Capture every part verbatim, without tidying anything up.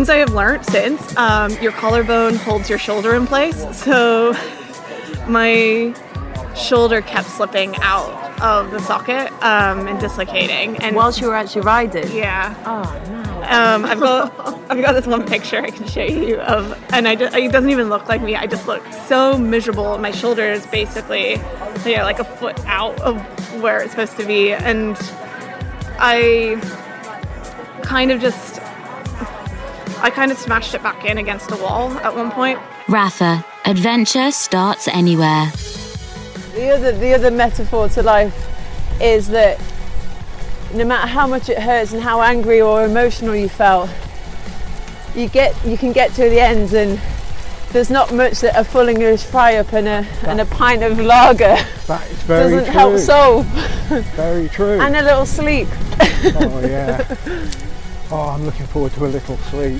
things I have learned since, um, your collarbone holds your shoulder in place. So my shoulder kept slipping out of the socket um, and dislocating. And whilst you were actually riding? Yeah. Oh, no. Um, I've got I've got this one picture I can show you of, and I just, it doesn't even look like me. I just look so miserable. My shoulder is basically, you know, like a foot out of where it's supposed to be, and I kind of just I kind of smashed it back in against the wall at one point. Rafa, adventure starts anywhere. The other the other metaphor to life is that no matter how much it hurts and how angry or emotional you felt, you get you can get to the end, and there's not much that a full English fry-up and a that, and a pint of lager that is very doesn't true. help solve. Very true. And a little sleep. Oh yeah. Oh, I'm looking forward to a little sleep.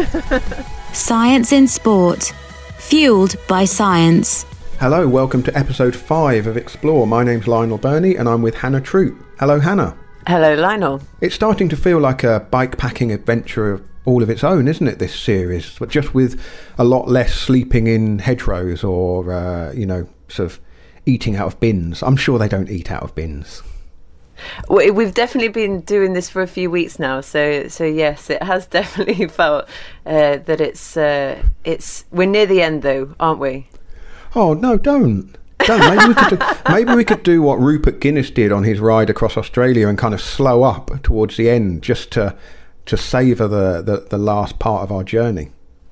Science in sport, fueled by science. Hello, welcome to episode five of Explore. My name's Lionel Burney and I'm with Hannah Troop. Hello, Hannah. Hello, Lionel. It's starting to feel like a bike-packing adventure of all of its own, isn't it, this series? But just with a lot less sleeping in hedgerows or, uh, you know, sort of eating out of bins. I'm sure they don't eat out of bins. Well, we've definitely been doing this for a few weeks now, so so yes, it has definitely felt uh, that it's uh, it's we're near the end, though, aren't we? Oh no, don't. Don't. Maybe we could do, maybe we could do what Rupert Guinness did on his ride across Australia and kind of slow up towards the end, just to to savour the, the, the last part of our journey.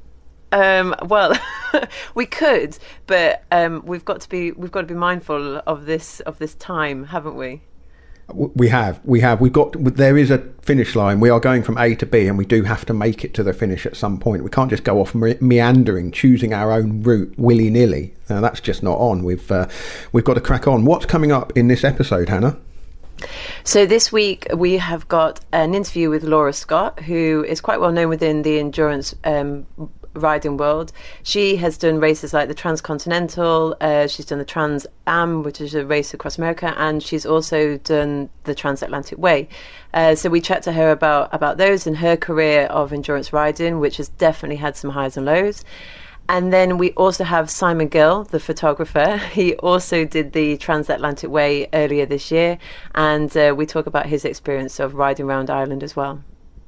Um, well, we could, but um, we've got to be we've got to be mindful of this of this time, haven't we? We have, we have, we've got, there is a finish line. We are going from A to B and we do have to make it to the finish at some point. We can't just go off me- meandering, choosing our own route willy-nilly. Now, that's just not on. We've, uh, we've got to crack on. What's coming up in this episode, Hannah? So this week we have got an interview with Laura Scott, who is quite well known within the endurance um riding world. She has done races like the Transcontinental, uh, she's done the Trans Am, which is a race across America, and she's also done the Transatlantic Way. Uh, so we chat to her about, about those and her career of endurance riding, which has definitely had some highs and lows. And then we also have Simon Gill, the photographer. He also did the Transatlantic Way earlier this year, and uh, we talk about his experience of riding around Ireland as well.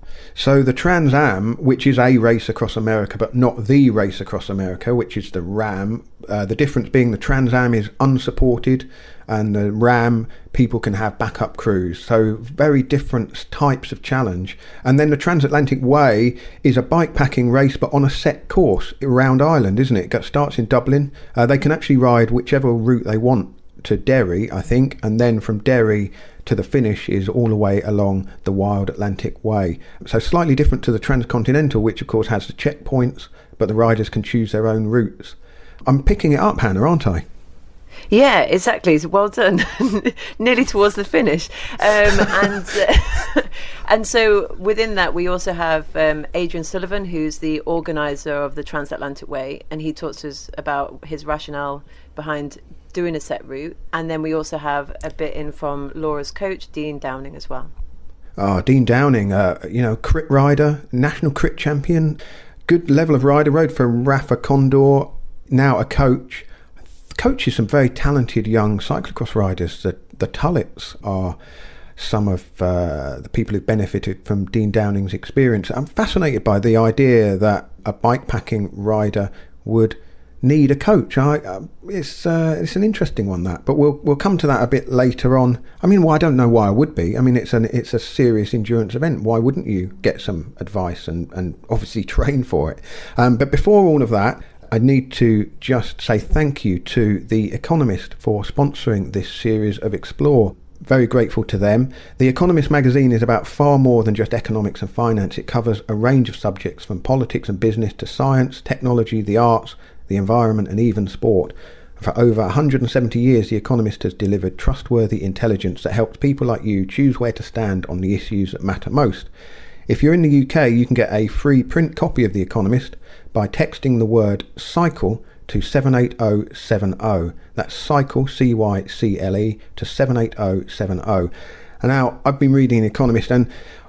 So the Trans Am, which is a race across America, but not the race across America, which is the RAM, uh, the difference being the Trans Am is unsupported and the RAM, people can have backup crews. So very different types of challenge. And then the Transatlantic Way is a bike-packing race, but on a set course around Ireland, isn't it? It starts in Dublin. Uh, they can actually ride whichever route they want to Derry, I think, and then from Derry to the finish is all the way along the Wild Atlantic Way. So slightly different to the Transcontinental, which of course has the checkpoints, but the riders can choose their own routes. I'm picking it up, Hannah, aren't I? Yeah, exactly. Well done. Nearly towards the finish. Um, and uh, and so within that, we also have um, Adrian Sullivan, who's the organiser of the Transatlantic Way, and he talks to us about his rationale behind doing a set route. And then we also have a bit in from Laura's coach, Dean Downing, as well. Oh, Dean Downing, uh, you know, crit rider, national crit champion, good level of rider, rode for Rafa Condor, now a coach. Coaches some very talented young cyclocross riders. The, the Tullets are some of uh, the people who benefited from Dean Downing's experience. I'm fascinated by the idea that a bikepacking rider would need a coach. I, uh, it's uh, it's an interesting one, that, but we'll we'll come to that a bit later on. I mean, well, I don't know why I would be. I mean, it's an it's a serious endurance event. Why wouldn't you get some advice and, and obviously train for it? Um, but before all of that, I need to just say thank you to The Economist for sponsoring this series of Explore. Very grateful to them. The Economist magazine is about far more than just economics and finance. It covers a range of subjects from politics and business to science, technology, the arts, the environment and even sport. For over one hundred seventy years, The Economist has delivered trustworthy intelligence that helps people like you choose where to stand on the issues that matter most. If you're in the U K, you can get a free print copy of The Economist by texting the word cycle to seven eight zero seven zero. That's cycle, C Y C L E, to seven eight zero seven zero. And now, I've been reading The Economist, and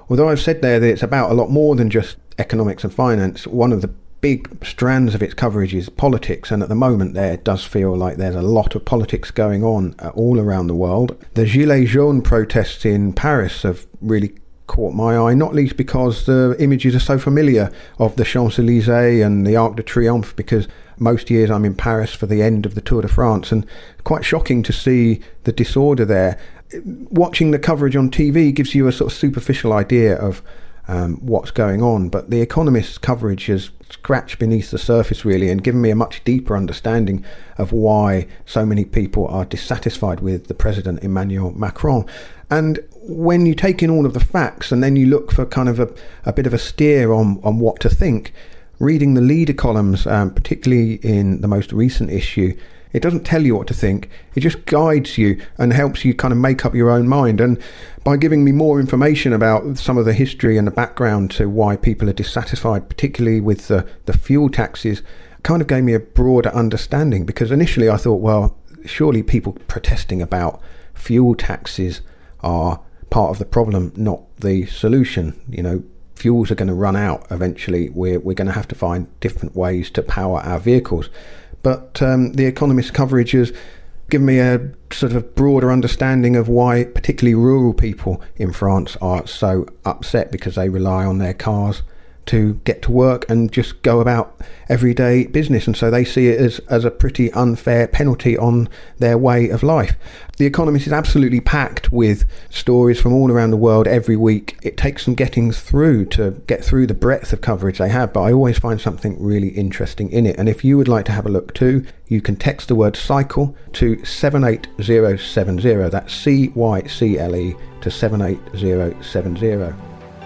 although I've said there that it's about a lot more than just economics and finance, one of the big strands of its coverage is politics, and at the moment there it does feel like there's a lot of politics going on uh, all around the world. The Gilets jaunes protests in Paris have really caught my eye, not least because the images are so familiar of the Champs-Élysées and the Arc de Triomphe, because most years I'm in Paris for the end of the Tour de France, and quite shocking to see the disorder there. Watching the coverage on T V gives you a sort of superficial idea of um, what's going on, but The Economist's coverage has scratched beneath the surface really and given me a much deeper understanding of why so many people are dissatisfied with the President Emmanuel Macron. And when you take in all of the facts and then you look for kind of a, a bit of a steer on, on what to think, reading the leader columns, um, particularly in the most recent issue, it doesn't tell you what to think. It just guides you and helps you kind of make up your own mind. And by giving me more information about some of the history and the background to why people are dissatisfied, particularly with the, the fuel taxes, kind of gave me a broader understanding. Because initially I thought, well, surely people protesting about fuel taxes are part of the problem, not the solution. You know, fuels are going to run out eventually. We're, we're going to have to find different ways to power our vehicles. But um, The Economist coverage has given me a sort of broader understanding of why particularly rural people in France are so upset, because they rely on their cars to get to work and just go about everyday business, and so they see it as, as a pretty unfair penalty on their way of life. The Economist is absolutely packed with stories from all around the world every week. It takes some getting through to get through the breadth of coverage they have, but I always find something really interesting in it. And if you would like to have a look too, you can text the word cycle to seven eight zero seven zero. That's C Y C L E to seven eight zero seven zero.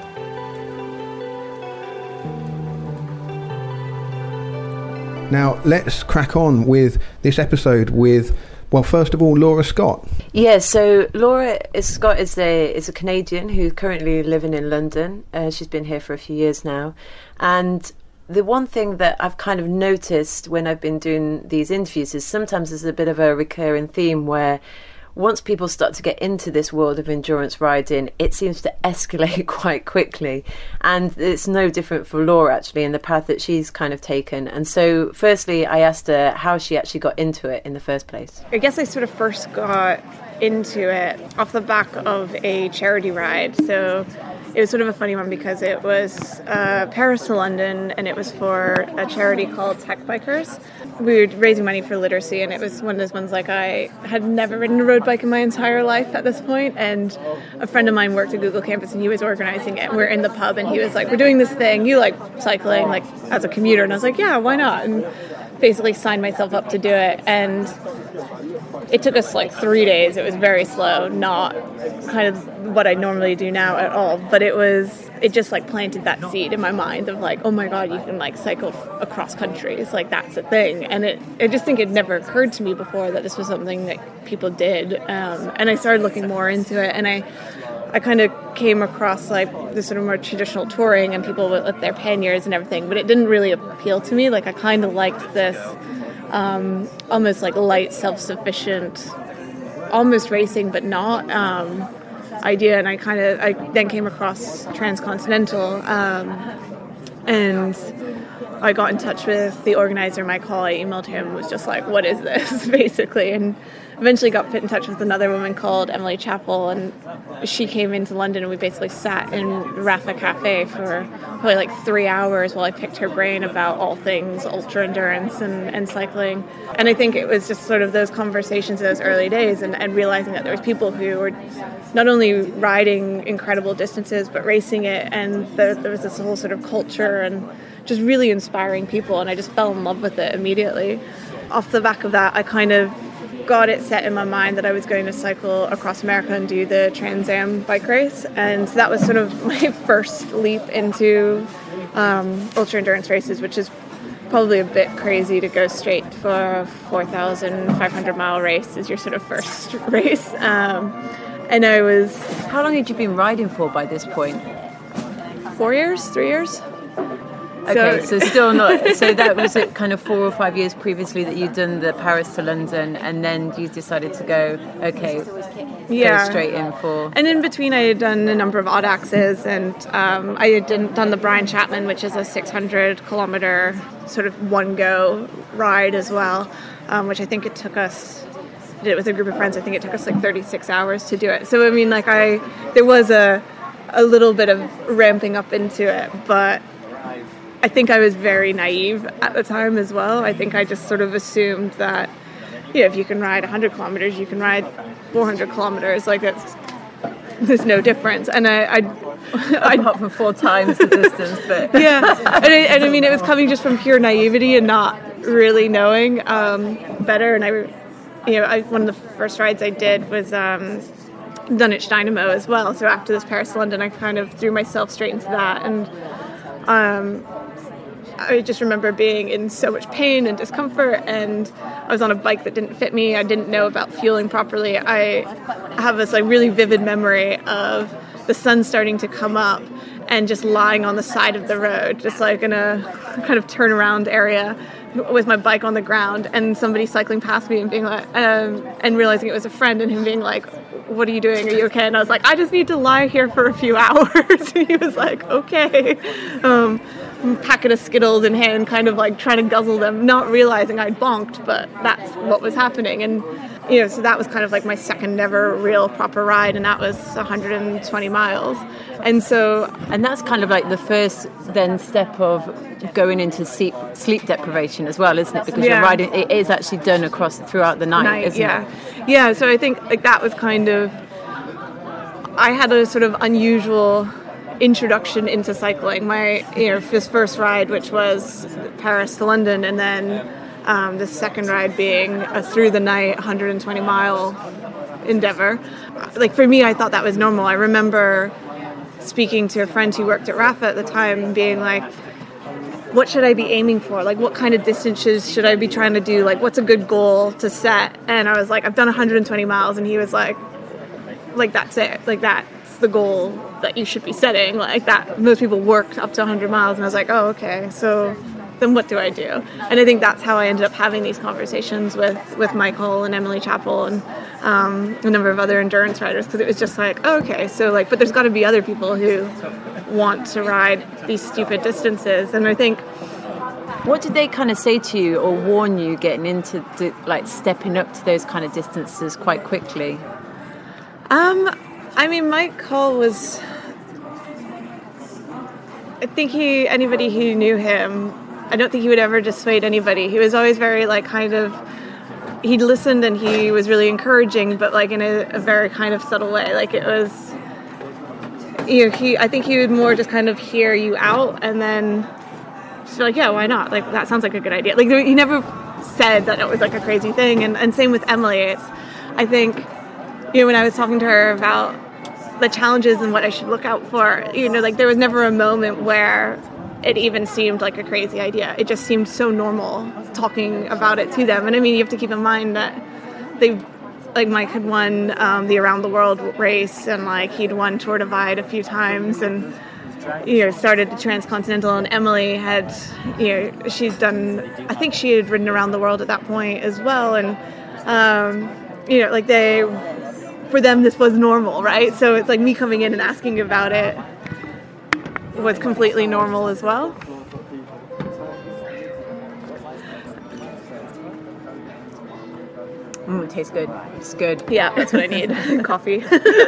Now, let's crack on with this episode with, well, first of all, Laura Scott. Yeah, so Laura is, Scott is a is a Canadian who's currently living in London. Uh, she's been here for a few years now. And the one thing that I've kind of noticed when I've been doing these interviews is sometimes there's a bit of a recurring theme where once people start to get into this world of endurance riding, it seems to escalate quite quickly. And it's no different for Laura, actually, in the path that she's kind of taken. And so, firstly, I asked her how she actually got into it in the first place. I guess I sort of first got into it off the back of a charity ride. So it was sort of a funny one because it was uh, Paris to London, and it was for a charity called Tech Bikers. We were raising money for literacy, and it was one of those ones like I had never ridden a road bike in my entire life at this point, and a friend of mine worked at Google Campus and he was organizing it. We were in the pub and he was like, we're doing this thing, you like cycling like as a commuter? And I was like, yeah, why not? And basically signed myself up to do it, and it took us like three days. It was very slow, not kind of what I normally do now at all, but it was, it just like planted that seed in my mind of like, oh my God, you can like cycle f- across countries, like that's a thing. And it, I just think it never occurred to me before that this was something that people did. Um, and I started looking more into it, and I, I kind of came across like this sort of more traditional touring and people with, with their panniers and everything, but it didn't really appeal to me. Like I kind of liked this um, almost like light, self-sufficient, almost racing, but not um, idea. And I kind of, I then came across Transcontinental um, and I got in touch with the organizer, Mike Hall. I emailed him, was just like, what is this, basically? And eventually got put in touch with another woman called Emily Chappell, and she came into London and we basically sat in Rafa Cafe for probably like three hours while I picked her brain about all things ultra endurance and, and cycling. And I think it was just sort of those conversations in those early days and, and realizing that there was people who were not only riding incredible distances but racing it, and there, there was this whole sort of culture and just really inspiring people, and I just fell in love with it immediately. Off the back of that, I kind of got it set in my mind that I was going to cycle across America and do the Trans Am bike race, and so that was sort of my first leap into um, ultra endurance races, which is probably a bit crazy to go straight for a four thousand five hundred mile race as your sort of first race. Um, and I was... How long had you been riding for by this point? Four years? Three years? Okay, so, so still not. So that was it kind of four or five years previously that you'd done the Paris to London, and then you decided to go, okay, yeah. go straight in for... And in between I had done a number of odd axes, and um, I had done, done the Brian Chapman, which is a six hundred kilometer sort of one-go ride as well, um, which I think it took us... did it with a group of friends. I think it took us like thirty-six hours to do it. So I mean, like I, there was a, a little bit of ramping up into it, but I think I was very naive at the time as well. I think I just sort of assumed that, you know, if you can ride one hundred kilometers, you can ride four hundred kilometers. Like it's, there's no difference. And I, I, I apart from four times the distance, but yeah. And I, and I mean, it was coming just from pure naivety and not really knowing um, better. And I. You know, I, one of the first rides I did was um, Dunwich Dynamo as well. So after this Paris to London, I kind of threw myself straight into that. And um, I just remember being in so much pain and discomfort. And I was on a bike that didn't fit me. I didn't know about fueling properly. I have this like really vivid memory of the sun starting to come up and just lying on the side of the road, just like in a kind of turnaround area, with my bike on the ground, and somebody cycling past me and being like, um, and realizing it was a friend, and him being like, "What are you doing? Are you okay?" And I was like, "I just need to lie here for a few hours." And he was like, "Okay." Um, packet of Skittles in hand, kind of like trying to guzzle them, not realizing I'd bonked, but that's what was happening. And you know, so that was kind of like my second ever real proper ride, and that was one hundred twenty miles. And so, and that's kind of like the first then step of going into sleep sleep deprivation as well, isn't it? Because yeah. you're riding, it is actually done across throughout the night, night isn't yeah. it? Yeah. So I think like that was kind of, I had a sort of unusual introduction into cycling. My, you know, this first ride, which was Paris to London, and then um, the second ride being a through the night one hundred twenty mile endeavor. Like for me, I thought that was normal. I remember speaking to a friend who worked at R A F A at the time and being like, what should I be aiming for? Like, what kind of distances should I be trying to do? Like, what's a good goal to set? And I was like, I've done one hundred twenty miles. And he was like, like, that's it. Like, that's the goal that you should be setting. Like, that most people work up to one hundred miles. And I was like, oh, okay. So then what do I do? And I think that's how I ended up having these conversations with, with Michael and Emily Chappell and um, a number of other endurance riders, because it was just like, oh, okay, so like, but there's got to be other people who want to ride these stupid distances. And I think, what did they kind of say to you or warn you getting into the, like stepping up to those kind of distances quite quickly? Um, I mean, Mike Cole was, I think he, anybody who knew him, I don't think he would ever dissuade anybody. He was always very like kind of, he listened and he was really encouraging, but like in a, a very kind of subtle way. Like it was, you know, he, I think he would more just kind of hear you out and then just be like, yeah, why not? Like, that sounds like a good idea. Like he never said that it was like a crazy thing. And, and same with Emily. It's, I think, you know, when I was talking to her about the challenges and what I should look out for, you know, like there was never a moment where it even seemed like a crazy idea. It just seemed so normal talking about it to them. And I mean, you have to keep in mind that they, like Mike had won um, the Around the World race, and like he'd won Tour Divide a few times, and you know, started the Transcontinental. And Emily had, you know, she's done, I think she had ridden around the world at that point as well. And um, you know, like they, for them, this was normal, right? So it's like me coming in and asking about it was completely normal as well. Mm, it tastes good. It's good. Yeah, that's what I need. Coffee.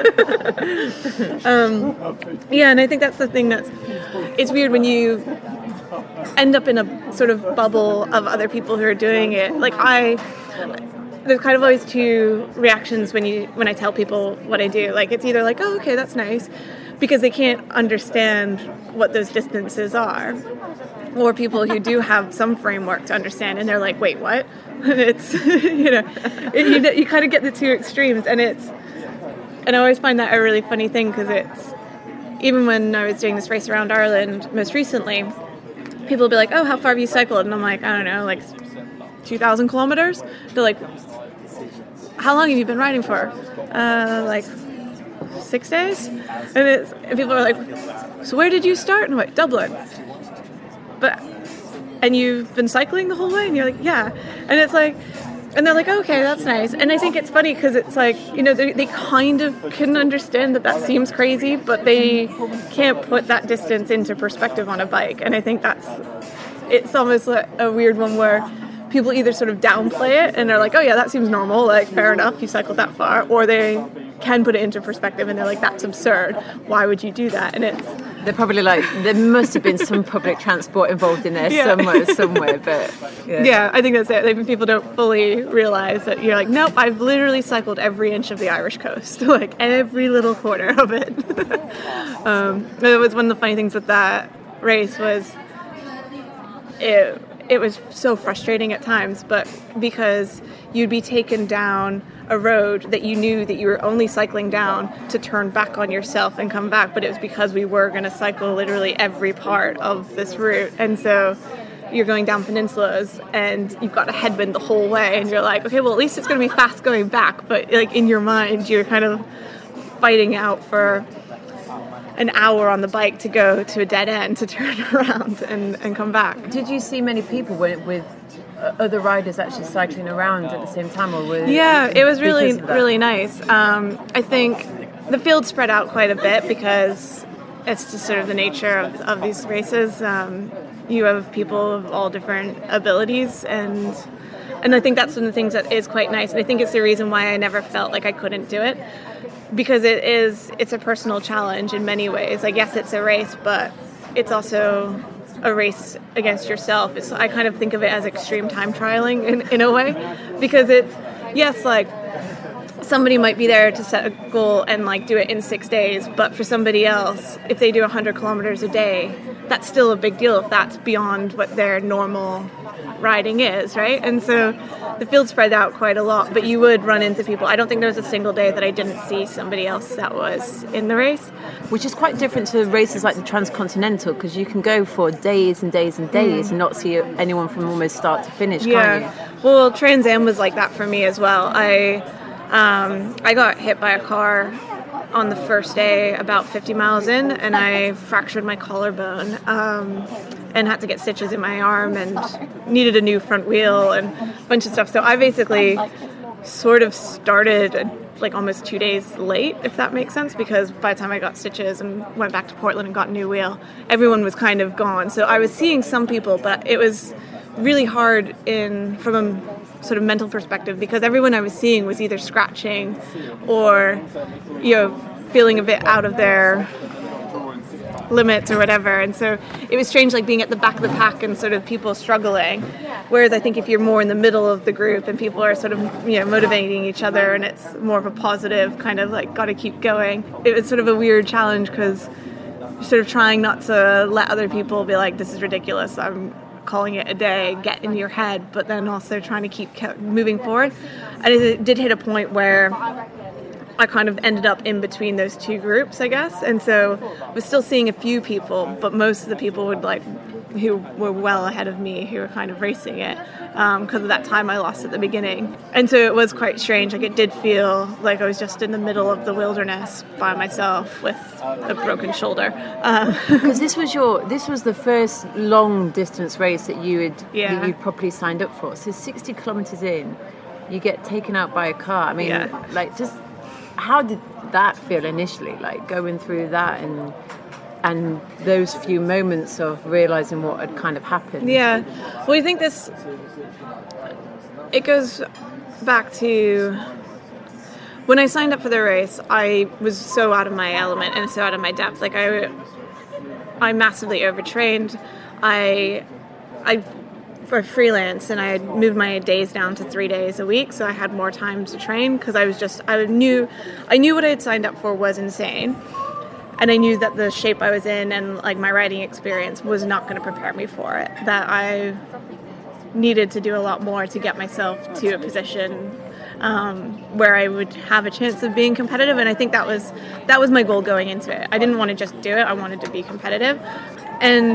um, yeah, and I think that's the thing that's, it's weird when you end up in a sort of bubble of other people who are doing it. Like I, there's kind of always two reactions when you when I tell people what I do. Like it's either like, oh, okay, that's nice, because they can't understand what those distances are, or people who do have some framework to understand, and they're like, wait, what? And it's, you know, it, you, you kind of get the two extremes, and it's, and I always find that a really funny thing, because it's, even when I was doing this race around Ireland most recently, people will be like, oh, how far have you cycled? And I'm like, I don't know, like two thousand kilometers? They're like, how long have you been riding for? Uh, like six days? And, it's, and people are like, so where did you start? And I'm like, Dublin. but, and you've been cycling the whole way? And you're like, yeah. And it's like, and they're like, okay, that's nice. And I think it's funny because it's like, you know, they, they kind of can understand that that seems crazy, but they can't put that distance into perspective on a bike. And I think that's, it's almost like a weird one where people either sort of downplay it and they're like, oh yeah, that seems normal, like fair enough, you cycled that far, or they can put it into perspective and they're like, that's absurd, why would you do that? And it's, they're probably like, there must have been some public transport involved in there yeah. somewhere, somewhere, but yeah. yeah, I think that's it. I think people don't fully realize that you're like, nope, I've literally cycled every inch of the Irish coast, like every little corner of it. um, it was one of the funny things with that race was it, it was so frustrating at times, but because you'd be taken down a road that you knew that you were only cycling down to turn back on yourself and come back, but it was because we were going to cycle literally every part of this route. And so you're going down peninsulas and you've got a headwind the whole way and you're like, okay, well, at least it's going to be fast going back. But like in your mind, you're kind of fighting out for an hour on the bike to go to a dead end to turn around and, and come back. Did you see many people with, with other riders actually cycling around at the same time? Or were, yeah, it was really, really nice. Um, I think the field spread out quite a bit because it's just sort of the nature of, of these races. Um, you have people of all different abilities, and and I think that's one of the things that is quite nice. And I think it's the reason why I never felt like I couldn't do it, because it is it's a personal challenge in many ways. Like, yes, it's a race, but it's also a race against yourself. It's, I kind of think of it as extreme time trialing in, in a way, because it's, yes, like somebody might be there to set a goal and like do it in six days, but for somebody else, if they do one hundred kilometers a day, that's still a big deal if that's beyond what their normal riding is, right? And so the field spread out quite a lot, but you would run into people. I don't think there was a single day that I didn't see somebody else that was in the race. Which is quite different to races like the Transcontinental, because you can go for days and days and days mm. and not see anyone from almost start to finish, yeah. can't you? Well, Trans Am was like that for me as well. I um, I got hit by a car on the first day about fifty miles in, and I fractured my collarbone um, and had to get stitches in my arm and needed a new front wheel and a bunch of stuff. So I basically sort of started like almost two days late, if that makes sense, because by the time I got stitches and went back to Portland and got a new wheel, everyone was kind of gone. So I was seeing some people, but it was really hard in from a sort of mental perspective, because everyone I was seeing was either scratching or, you know, feeling a bit out of their limits or whatever. And so it was strange, like being at the back of the pack and sort of people struggling, whereas I think if you're more in the middle of the group and people are sort of, you know, motivating each other and it's more of a positive kind of like gotta keep going, it was sort of a weird challenge, because you're sort of trying not to let other people be like, this is ridiculous, I'm calling it a day, get in your head, but then also trying to keep moving forward. And it did hit a point where I kind of ended up in between those two groups, I guess. And so I was still seeing a few people, but most of the people would like who were well ahead of me, who were kind of racing it, um, because of that time I lost at the beginning. And so it was quite strange. Like, it did feel like I was just in the middle of the wilderness by myself with a broken shoulder. Because um, this was your, this was the first long distance race that you had yeah. you properly signed up for. So sixty kilometers in, you get taken out by a car. I mean, yeah. like just. How did that feel initially, like going through that and and those few moments of realizing what had kind of happened? Yeah, well, I think this, it goes back to when I signed up for the race. I was so out of my element and so out of my depth. Like I, I massively overtrained. I, I. for freelance, and I had moved my days down to three days a week, so I had more time to train, because I was just I knew I knew what I had signed up for was insane, and I knew that the shape I was in and like my riding experience was not going to prepare me for it, that I needed to do a lot more to get myself to a position um, where I would have a chance of being competitive. And I think that was that was my goal going into it. I didn't want to just do it, I wanted to be competitive. And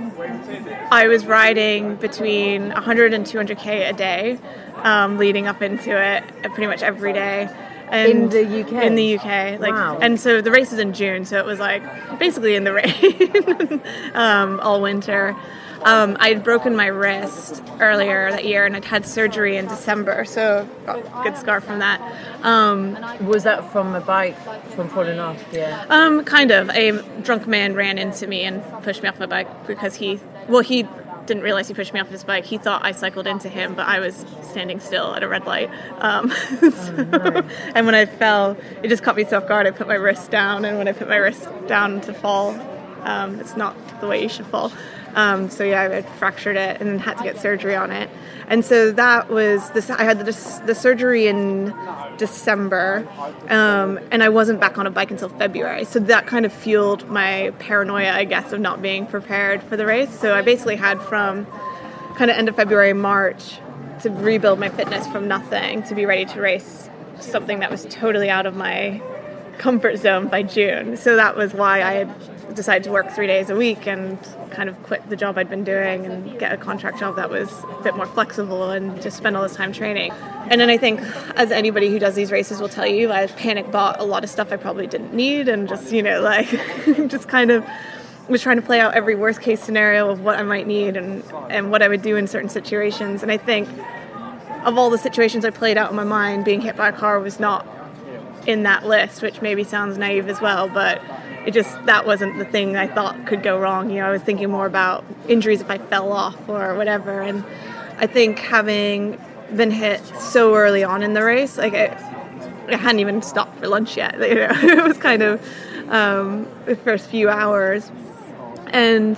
I was riding between one hundred and two hundred K a day, um, leading up into it pretty much every day. And in the U K? In the U K. Like, wow. And so the race is in June, so it was like basically in the rain um, all winter. Um, I had broken my wrist earlier that year, and I'd had surgery in December, so got a good scar from that. Um, Was that from a bike, from falling off? Yeah. um, kind of. A drunk man ran into me and pushed me off my bike because he, well, he didn't realize he pushed me off his bike. He thought I cycled into him, but I was standing still at a red light. Um, so, oh, no. And when I fell, it just caught me so off guard. I put my wrist down, and when I put my wrist down to fall, um, it's not the way you should fall. Um, so yeah, I fractured it and had to get surgery on it. And so that was this. I had the, the surgery in December, um, and I wasn't back on a bike until February. So that kind of fueled my paranoia, I guess, of not being prepared for the race. So I basically had from kind of end of February, March, to rebuild my fitness from nothing to be ready to race something that was totally out of my comfort zone by June. So that was why I had decided to work three days a week and kind of quit the job I'd been doing and get a contract job that was a bit more flexible and just spend all this time training. And then I think, as anybody who does these races will tell you, I panic bought a lot of stuff I probably didn't need and just, you know, like just kind of was trying to play out every worst case scenario of what I might need and, and what I would do in certain situations. And I think of all the situations I played out in my mind, being hit by a car was not in that list, which maybe sounds naive as well, but it just, that wasn't the thing I thought could go wrong. You know, I was thinking more about injuries if I fell off or whatever. And I think having been hit so early on in the race, like I, I hadn't even stopped for lunch yet. You know, it was kind of um, the first few hours. And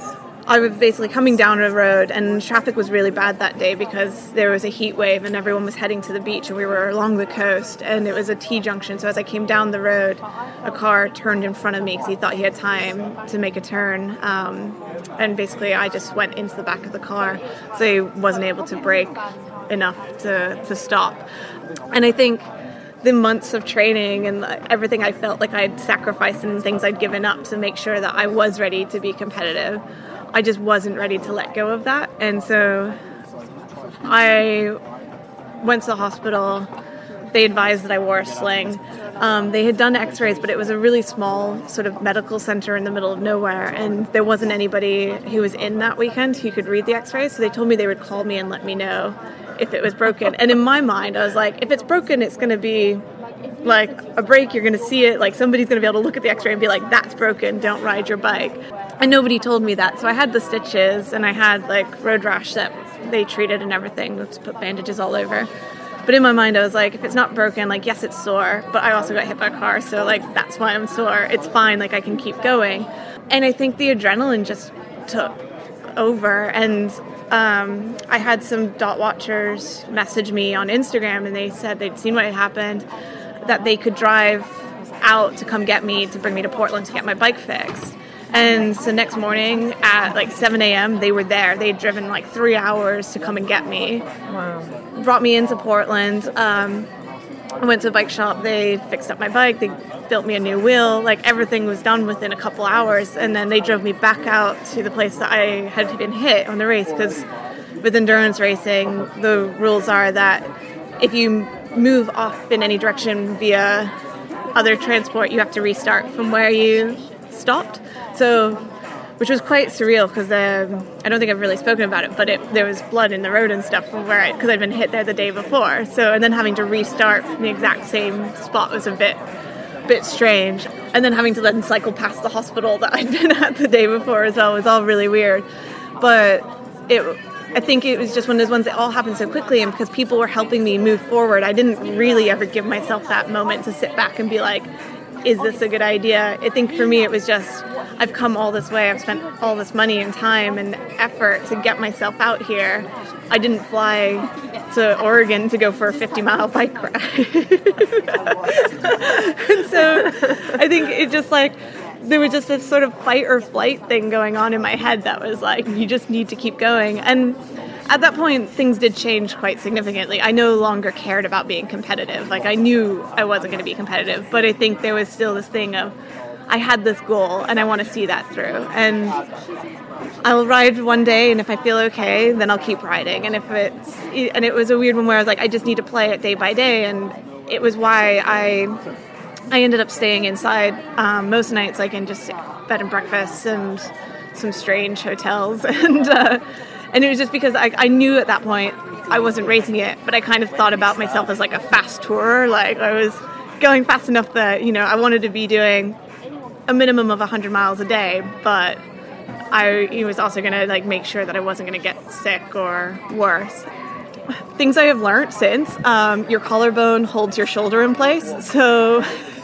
I was basically coming down a road, and traffic was really bad that day because there was a heat wave and everyone was heading to the beach, and we were along the coast, and it was a T-junction. So as I came down the road, a car turned in front of me because he thought he had time to make a turn. Um, and basically I just went into the back of the car, so he wasn't able to brake enough to, to stop. And I think the months of training and everything I felt like I'd sacrificed and things I'd given up to make sure that I was ready to be competitive, I just wasn't ready to let go of that. And so I went to the hospital. They advised that I wore a sling. Um, they had done x-rays, but it was a really small sort of medical center in the middle of nowhere, and there wasn't anybody who was in that weekend who could read the x-rays, so they told me they would call me and let me know if it was broken. And in my mind, I was like, if it's broken, it's going to be like a break. You're going to see it. Like, somebody's going to be able to look at the x-ray and be like, that's broken, don't ride your bike. And nobody told me that. So I had the stitches, and I had like road rash that they treated and everything. Let's put bandages all over. But in my mind, I was like, if it's not broken, like, yes, it's sore, but I also got hit by a car, so like, that's why I'm sore. It's fine, like, I can keep going. And I think the adrenaline just took over, and um, I had some dot watchers message me on Instagram, and they said they'd seen what had happened, that they could drive out to come get me, to bring me to Portland to get my bike fixed. And so next morning at like seven a.m. they were there. They had driven like three hours to come and get me. Wow. Brought me into Portland. Um, I went to a bike shop. They fixed up my bike. They built me a new wheel. Like, everything was done within a couple hours. And then they drove me back out to the place that I had been hit on the race, because with endurance racing, the rules are that if you move off in any direction via other transport, you have to restart from where you stopped. So, which was quite surreal, because um, I don't think I've really spoken about it, but it, there was blood in the road and stuff from where I, because I'd been hit there the day before. So, and then having to restart from the exact same spot was a bit, bit strange. And then having to then cycle past the hospital that I'd been at the day before as well was all really weird. But it, I think it was just one of those ones that all happened so quickly, and because people were helping me move forward, I didn't really ever give myself that moment to sit back and be like, is this a good idea? I think for me it was just, I've come all this way, I've spent all this money and time and effort to get myself out here. I didn't fly to Oregon to go for a fifty mile bike ride. And so I think it just like, there was just this sort of fight or flight thing going on in my head that was like, you just need to keep going. And at that point, things did change quite significantly. I no longer cared about being competitive. Like, I knew I wasn't going to be competitive, but I think there was still this thing of, I had this goal and I want to see that through. And I'll ride one day, and if I feel okay, then I'll keep riding. And if it's, and it was a weird one where I was like, I just need to play it day by day. And it was why I, I ended up staying inside um, most nights, like in just bed and breakfast, and some strange hotels, and uh, and it was just because I, I knew at that point I wasn't racing it, but I kind of thought about myself as like a fast tourer. Like I was going fast enough that, you know, I wanted to be doing a minimum of one hundred miles a day, but I was also going to like make sure that I wasn't going to get sick or worse. Things I have learned since, um, your collarbone holds your shoulder in place, so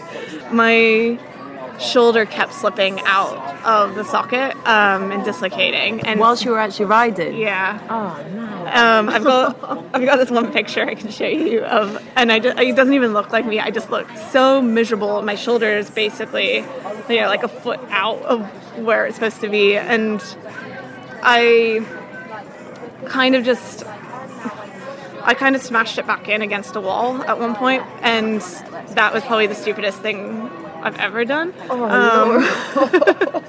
my shoulder kept slipping out of the socket um, and dislocating. And whilst you were actually riding? Yeah. Oh, no. Um, I've got I've got this one picture I can show you of, and I just, it doesn't even look like me. I just look so miserable. My shoulder is basically, you know, like a foot out of where it's supposed to be, and I kind of just I kind of smashed it back in against a wall at one point, and that was probably the stupidest thing I've ever done. Oh, um,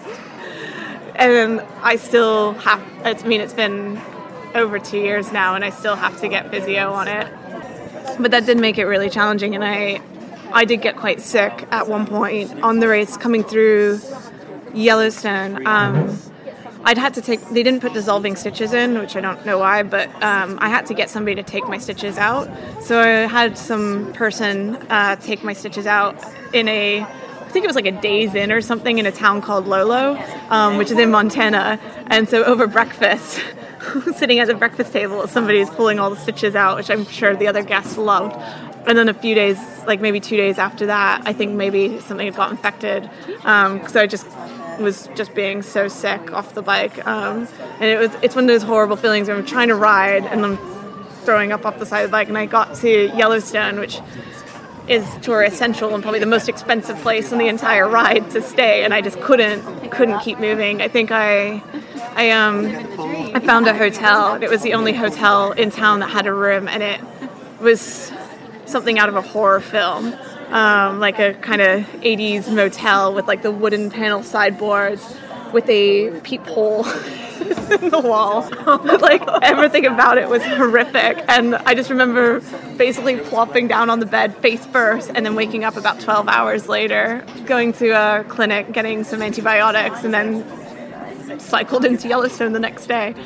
and I still have, I mean, it's been over two years now, and I still have to get physio on it. But that did make it really challenging, and I, I did get quite sick at one point on the race coming through Yellowstone. Um, I'd had to take, they didn't put dissolving stitches in, which I don't know why, but um, I had to get somebody to take my stitches out. So I had some person uh, take my stitches out in a, I think it was like a Days Inn or something in a town called Lolo, um, which is in Montana. And so over breakfast, sitting at the breakfast table, somebody's pulling all the stitches out, which I'm sure the other guests loved. And then a few days, like maybe two days after that, I think maybe something had got infected. Um, so I just was just being so sick off the bike. Um, and it was it's one of those horrible feelings where I'm trying to ride and I'm throwing up off the side of the bike. And I got to Yellowstone, which is tourist central and probably the most expensive place in the entire ride to stay. And I just couldn't couldn't keep moving. I think I I um I found a hotel. It was the only hotel in town that had a room, and it was something out of a horror film, um, like a kind of eighties motel with like the wooden panel sideboards with a peephole in the wall. Like everything about it was horrific, and I just remember basically plopping down on the bed face first and then waking up about twelve hours later, going to a clinic, getting some antibiotics, and then cycled into Yellowstone the next day.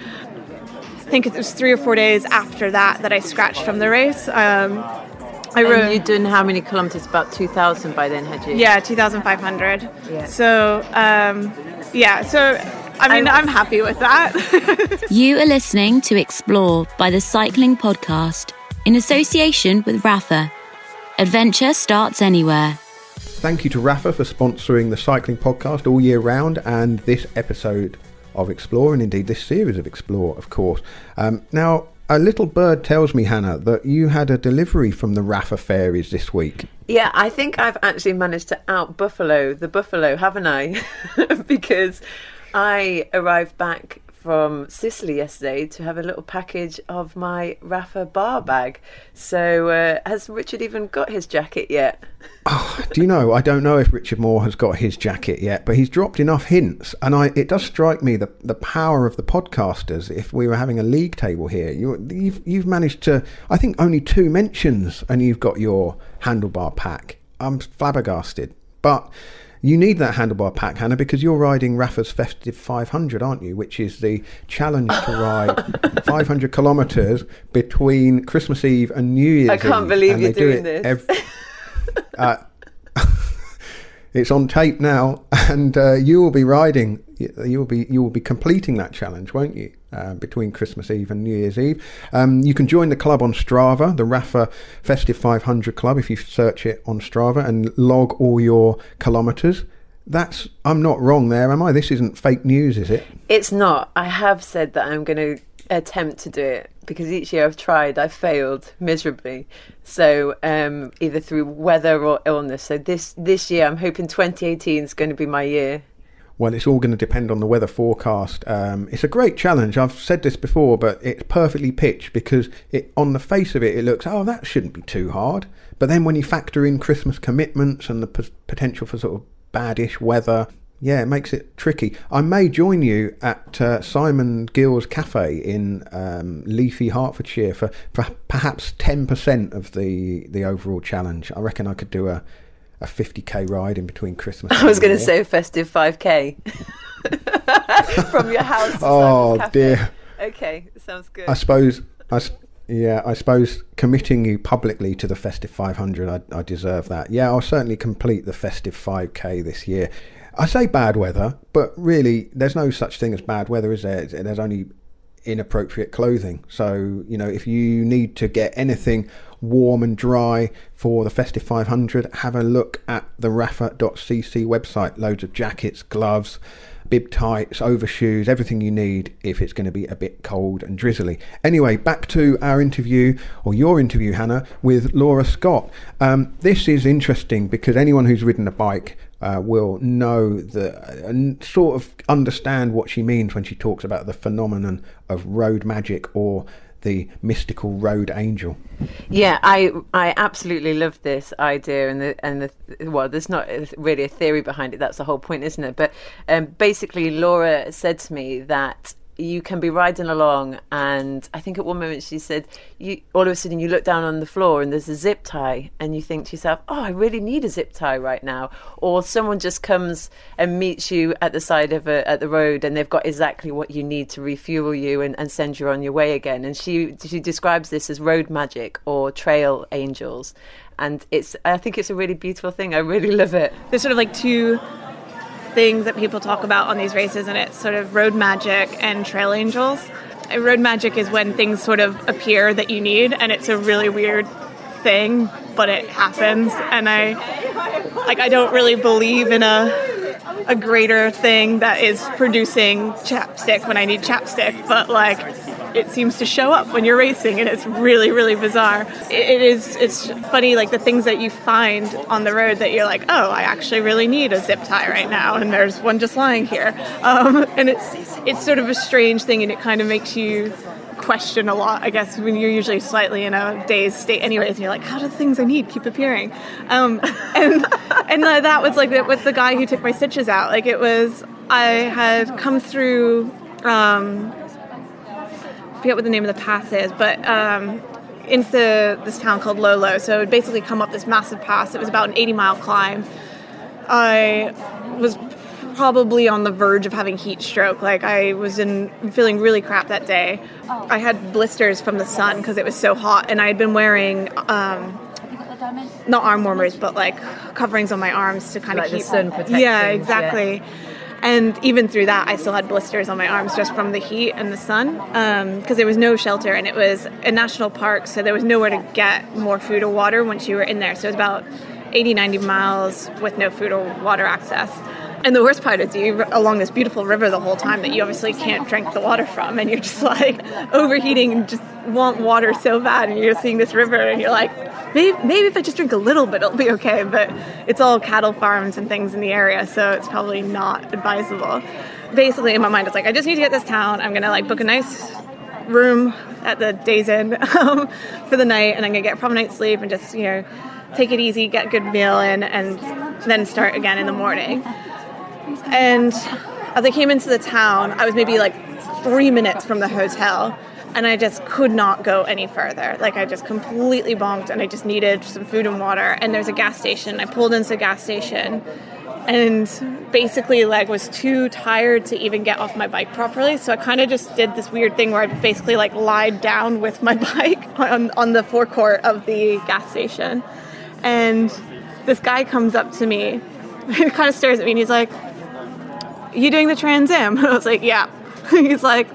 I think it was three or four days after that that I scratched from the race. Um, I and rode, you'd done how many kilometres? About two thousand by then, had you? Yeah, two thousand five hundred. Yeah. So, um, yeah, so, I mean, I'm, I'm happy with that. You are listening to Explore by the Cycling Podcast in association with Rapha. Adventure starts anywhere. Thank you to Rapha for sponsoring the Cycling Podcast all year round and this episode of Explore, and indeed this series of Explore, of course. Um, now, a little bird tells me, Hannah, that you had a delivery from the Rapha Fairies this week. Yeah, I think I've actually managed to out-buffalo the buffalo, haven't I? Because I arrived back from Sicily yesterday to have a little package of my Rapha bar bag. So uh, has Richard even got his jacket yet? Oh, do you know, I don't know if Richard Moore has got his jacket yet, but he's dropped enough hints, and I it does strike me the the power of the podcasters. If we were having a league table here, you, you've you've managed to, I think, only two mentions, and you've got your handlebar pack. I'm flabbergasted, but you need that handlebar pack, Hannah, because you're riding Rapha's Festive five hundred, aren't you? Which is the challenge to ride five hundred kilometres between Christmas Eve and New Year's Eve. I can't Eve, believe and you're they do doing it this. Every, uh, it's on tape now, and uh, you will be riding. You will be you will be completing that challenge, won't you? Uh, between Christmas Eve and New Year's Eve. Um, you can join the club on Strava, the Rapha Festive five hundred Club, if you search it on Strava and log all your kilometres. That's, I'm not wrong there, am I? This isn't fake news, is it? It's not. I have said that I'm going to attempt to do it, because each year I've tried, I've failed miserably. So um, either through weather or illness. So this, this year I'm hoping twenty eighteen is going to be my year. Well, it's all going to depend on the weather forecast. Um, it's a great challenge. I've said this before, but it's perfectly pitched, because it, on the face of it, it looks, oh, that shouldn't be too hard. But then when you factor in Christmas commitments and the p- potential for sort of badish weather, yeah, it makes it tricky. I may join you at uh, Simon Gill's Cafe in um, leafy Hertfordshire for, for perhaps ten percent of the, the overall challenge. I reckon I could do a... a fifty k ride in between Christmas and I was going to New say a festive five k. from your house to Oh Simon's Cafe. dear. Okay, sounds good. I suppose, I, s- yeah, I suppose committing you publicly to the Festive five hundred, I, I deserve that. Yeah, I'll certainly complete the Festive five K this year. I say bad weather, but really, there's no such thing as bad weather, is there? There's only inappropriate clothing. So, you know, if you need to get anything warm and dry for the Festive five hundred, have a look at the rafa dot c c website. Loads of jackets, gloves, bib tights, overshoes, everything you need if it's going to be a bit cold and drizzly. Anyway, back to our interview, or your interview, Hannah, with Laura Scott. Um, this is interesting because anyone who's ridden a bike uh, will know that and sort of understand what she means when she talks about the phenomenon of road magic, or the mystical road angel. Yeah, I I absolutely love this idea, and the and the well, there's not really a theory behind it. That's the whole point, isn't it? But um, basically, Laura said to me that you can be riding along, and I think at one moment she said, you all of a sudden you look down on the floor and there's a zip tie, and you think to yourself, oh, I really need a zip tie right now. Or someone just comes and meets you at the side of a, at the road, and they've got exactly what you need to refuel you and, and send you on your way again. And she she describes this as road magic or trail angels, and it's I think it's a really beautiful thing. I really love it. There's sort of like two things that people talk about on these races, and it's sort of road magic and trail angels. And road magic is when things sort of appear that you need, and it's a really weird thing, but it happens. And I like I don't really believe in a a greater thing that is producing chapstick when I need chapstick, but like it seems to show up when you're racing, and it's really, really bizarre. It, it is, it's funny, like the things that you find on the road that you're like, oh, I actually really need a zip tie right now, and there's one just lying here. Um, and it's it's sort of a strange thing, and it kind of makes you question a lot, I guess, when you're usually slightly in a dazed state anyways, and you're like, how do the things I need keep appearing? Um, and and uh, that was like with the guy who took my stitches out. Like it was, I had come through, um, I forget what the name of the pass is, but um, into this town called Lolo. So it would basically come up this massive pass. It was about an eighty mile climb. I was probably on the verge of having heat stroke. Like I was in feeling really crap that day. I had blisters from the sun because it was so hot, and I had been wearing um, not arm warmers, but like coverings on my arms to kind like of keep the sun protection. Yeah, exactly. Yeah. And even through that, I still had blisters on my arms just from the heat and the sun, because um, there was no shelter, and it was a national park, so there was nowhere to get more food or water once you were in there. So it was about eighty, ninety miles with no food or water access. And the worst part is you're along this beautiful river the whole time that you obviously can't drink the water from, and you're just like overheating and just want water so bad, and you're seeing this river and you're like, maybe, maybe if I just drink a little bit it'll be okay, but it's all cattle farms and things in the area, so it's probably not advisable. Basically in my mind it's like, I just need to get this town, I'm gonna like book a nice room at the Days Inn um, for the night, and I'm gonna get a proper night's sleep and just, you know, take it easy, get a good meal in, and then start again in the morning. And as I came into the town, I was maybe like three minutes from the hotel, and I just could not go any further. Like I just completely bonked, and I just needed some food and water. And there's a gas station. I pulled into the gas station, and basically like was too tired to even get off my bike properly. So I kind of just did this weird thing where I basically like lied down with my bike on, on the forecourt of the gas station. And this guy comes up to me, he kind of stares at me, and he's like, you doing the Trans Am? And I was like, yeah. He's like,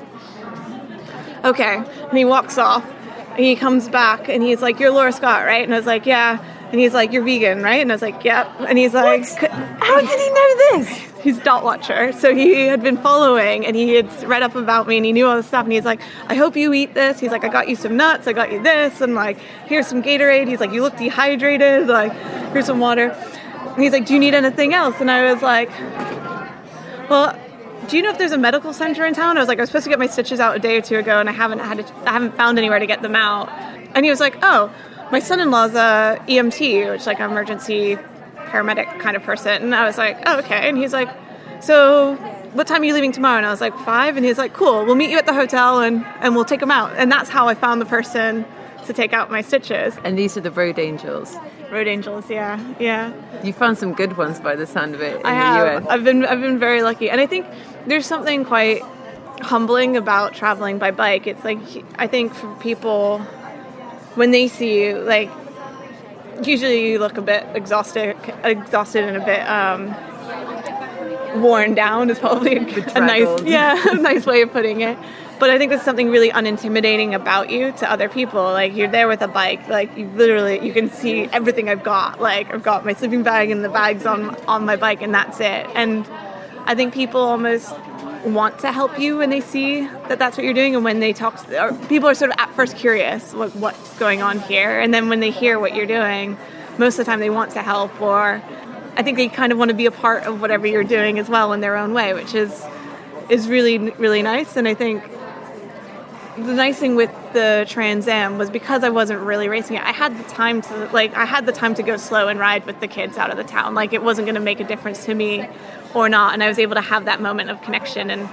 okay. And he walks off, and he comes back, and he's like, you're Laura Scott, right? And I was like, yeah. And he's like, you're vegan, right? And I was like, yep. And he's like, what? How did he know this? He's a dot watcher. So he had been following, and he had read up about me, and he knew all this stuff. And he's like, I hope you eat this. He's like, I got you some nuts. I got you this. And like, here's some Gatorade. He's like, you look dehydrated. Like, here's some water. And he's like, do you need anything else? And I was like, well, do you know if there's a medical center in town? I was like, I was supposed to get my stitches out a day or two ago, and I haven't had a, I haven't found anywhere to get them out. And he was like, oh, my son-in-law's a E M T, which is like an emergency paramedic kind of person. And I was like, oh, okay. And he's like, so what time are you leaving tomorrow? And I was like, five. And he's like, cool, we'll meet you at the hotel, and, and we'll take them out. And that's how I found the person to take out my stitches. And these are the road angels. Road Angels, yeah, yeah. You found some good ones by the sound of it in I the have. U S. I've been I've been very lucky, and I think there's something quite humbling about traveling by bike. It's like, I think for people, when they see you, like, usually you look a bit exhausted, exhausted and a bit um, worn down is probably a, a nice, yeah, a nice way of putting it. But I think there's something really unintimidating about you to other people. Like, you're there with a bike, like, you literally, you can see everything I've got. Like, I've got my sleeping bag and the bags on on my bike, and that's it. And I think people almost want to help you when they see that that's what you're doing, and when they talk to, or people are sort of at first curious, like, what's going on here, and then when they hear what you're doing, most of the time they want to help, or I think they kind of want to be a part of whatever you're doing as well in their own way, which is is really, really nice. And I think the nice thing with the Trans Am was, because I wasn't really racing it, I had the time to like I had the time to go slow and ride with the kids out of the town. Like, it wasn't going to make a difference to me or not, and I was able to have that moment of connection, and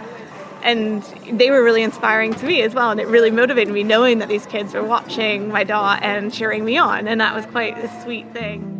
and they were really inspiring to me as well, and it really motivated me knowing that these kids were watching my dot and cheering me on, and that was quite a sweet thing.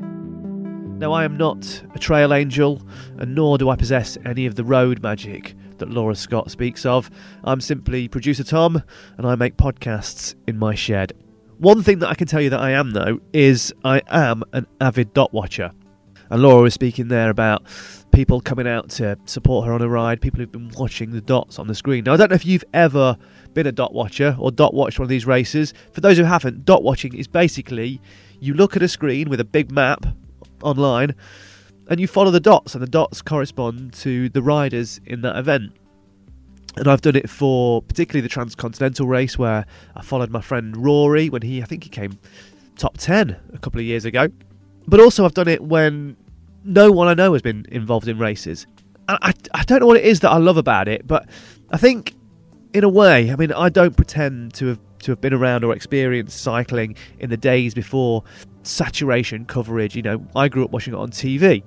Now, I am not a trail angel, and nor do I possess any of the road magic that Laura Scott speaks of. I'm simply producer Tom, and I make podcasts in my shed. One thing that I can tell you that I am, though, is I am an avid dot watcher. And Laura was speaking there about people coming out to support her on a ride, people who've been watching the dots on the screen. Now, I don't know if you've ever been a dot watcher or dot watched one of these races. For those who haven't, dot watching is basically you look at a screen with a big map online and you follow the dots, and the dots correspond to the riders in that event. And I've done it for particularly the Transcontinental race, where I followed my friend Rory when he, I think he came top ten a couple of years ago. But also I've done it when no one I know has been involved in races. I, I, I don't know what it is that I love about it, but I think in a way, I mean, I don't pretend to have to have been around or experienced cycling in the days before saturation coverage. You know, I grew up watching it on T V.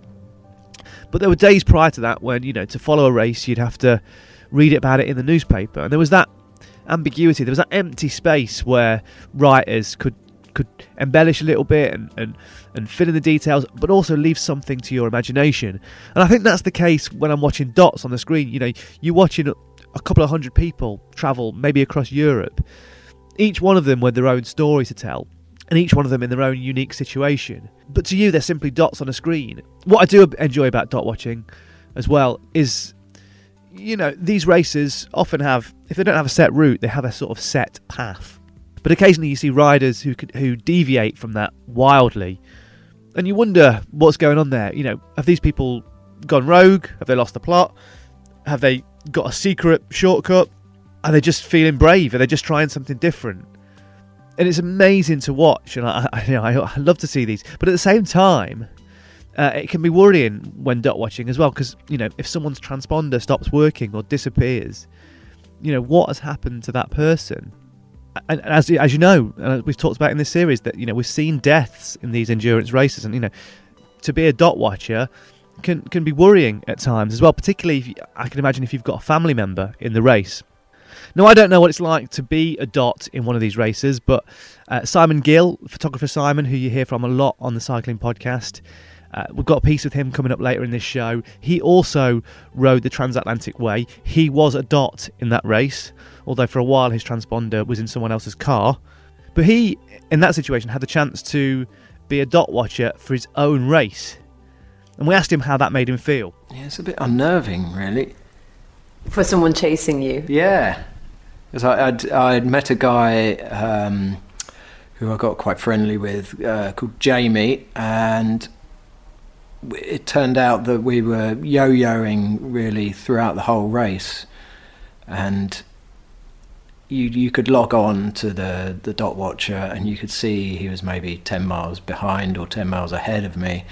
But there were days prior to that when, you know, to follow a race, you'd have to read about it in the newspaper. And there was that ambiguity, there was that empty space where writers could could embellish a little bit and, and, and fill in the details, but also leave something to your imagination. And I think that's the case when I'm watching dots on the screen. You know, you're watching a couple of hundred people travel maybe across Europe, each one of them with their own story to tell, and each one of them in their own unique situation. But to you, they're simply dots on a screen. What I do enjoy about dot watching as well is, you know, these races often have, if they don't have a set route, they have a sort of set path. But occasionally you see riders who could, who deviate from that wildly, and you wonder what's going on there. You know, have these people gone rogue? Have they lost the plot? Have they got a secret shortcut? Are they just feeling brave? Are they just trying something different? And it's amazing to watch, and I, I, you know, I, I love to see these. But at the same time, uh, it can be worrying when dot watching as well, because, you know, if someone's transponder stops working or disappears, you know, what has happened to that person? And as as you know, and as we've talked about in this series, that, you know, we've seen deaths in these endurance races, and, you know, to be a dot watcher can can be worrying at times as well. Particularly, if you, I can imagine if you've got a family member in the race. Now, I don't know what it's like to be a dot in one of these races, but uh, Simon Gill, photographer Simon, who you hear from a lot on the Cycling Podcast, uh, we've got a piece with him coming up later in this show. He also rode the Transatlantic Way. He was a dot in that race, although for a while his transponder was in someone else's car. But he, in that situation, had the chance to be a dot watcher for his own race. And we asked him how that made him feel. Yeah, it's a bit unnerving, really. For someone chasing you? Yeah. Because I'd, I'd met a guy um, who I got quite friendly with uh, called Jamie, and it turned out that we were yo-yoing really throughout the whole race. And you you could log on to the, the dot watcher and you could see he was maybe ten miles behind or ten miles ahead of me.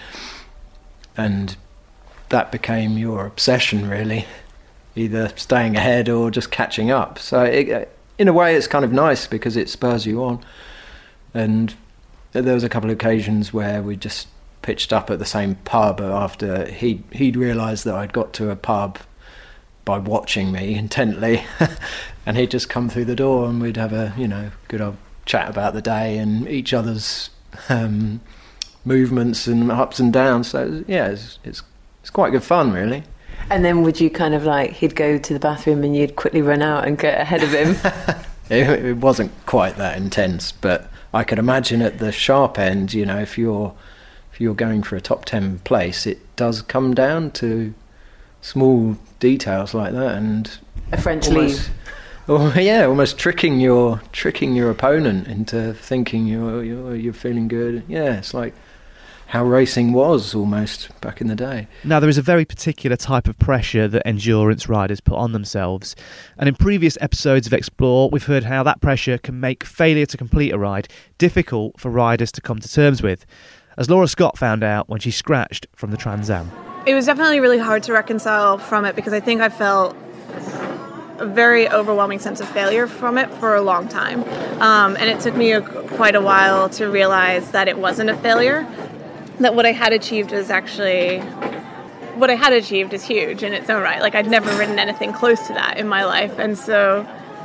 And that became your obsession, really. Either staying ahead or just catching up. So it, in a way it's kind of nice because it spurs you on. And there was a couple of occasions where we just pitched up at the same pub after he'd, he'd realised that I'd got to a pub by watching me intently and he'd just come through the door and we'd have a, you know, good old chat about the day and each other's um, movements and ups and downs. So yeah, it's it's, it's quite good fun, really. And then would you kind of like, he'd go to the bathroom and you'd quickly run out and get ahead of him? it, it wasn't quite that intense, but I could imagine at the sharp end, you know, if you're if you're going for a top ten place, it does come down to small details like that, and a French almost, leave. Oh yeah, almost tricking your tricking your opponent into thinking you're you're you're feeling good. Yeah, it's like how racing was almost back in the day. Now, there is a very particular type of pressure that endurance riders put on themselves. And in previous episodes of Explore, we've heard how that pressure can make failure to complete a ride difficult for riders to come to terms with, as Laura Scott found out when she scratched from the Trans Am. It was definitely really hard to reconcile from it because I think I felt a very overwhelming sense of failure from it for a long time. Um, and it took me a, quite a while to realize that it wasn't a failure. That what I had achieved was actually, what I had achieved is huge in its own right. Like, I'd never ridden anything close to that in my life. And so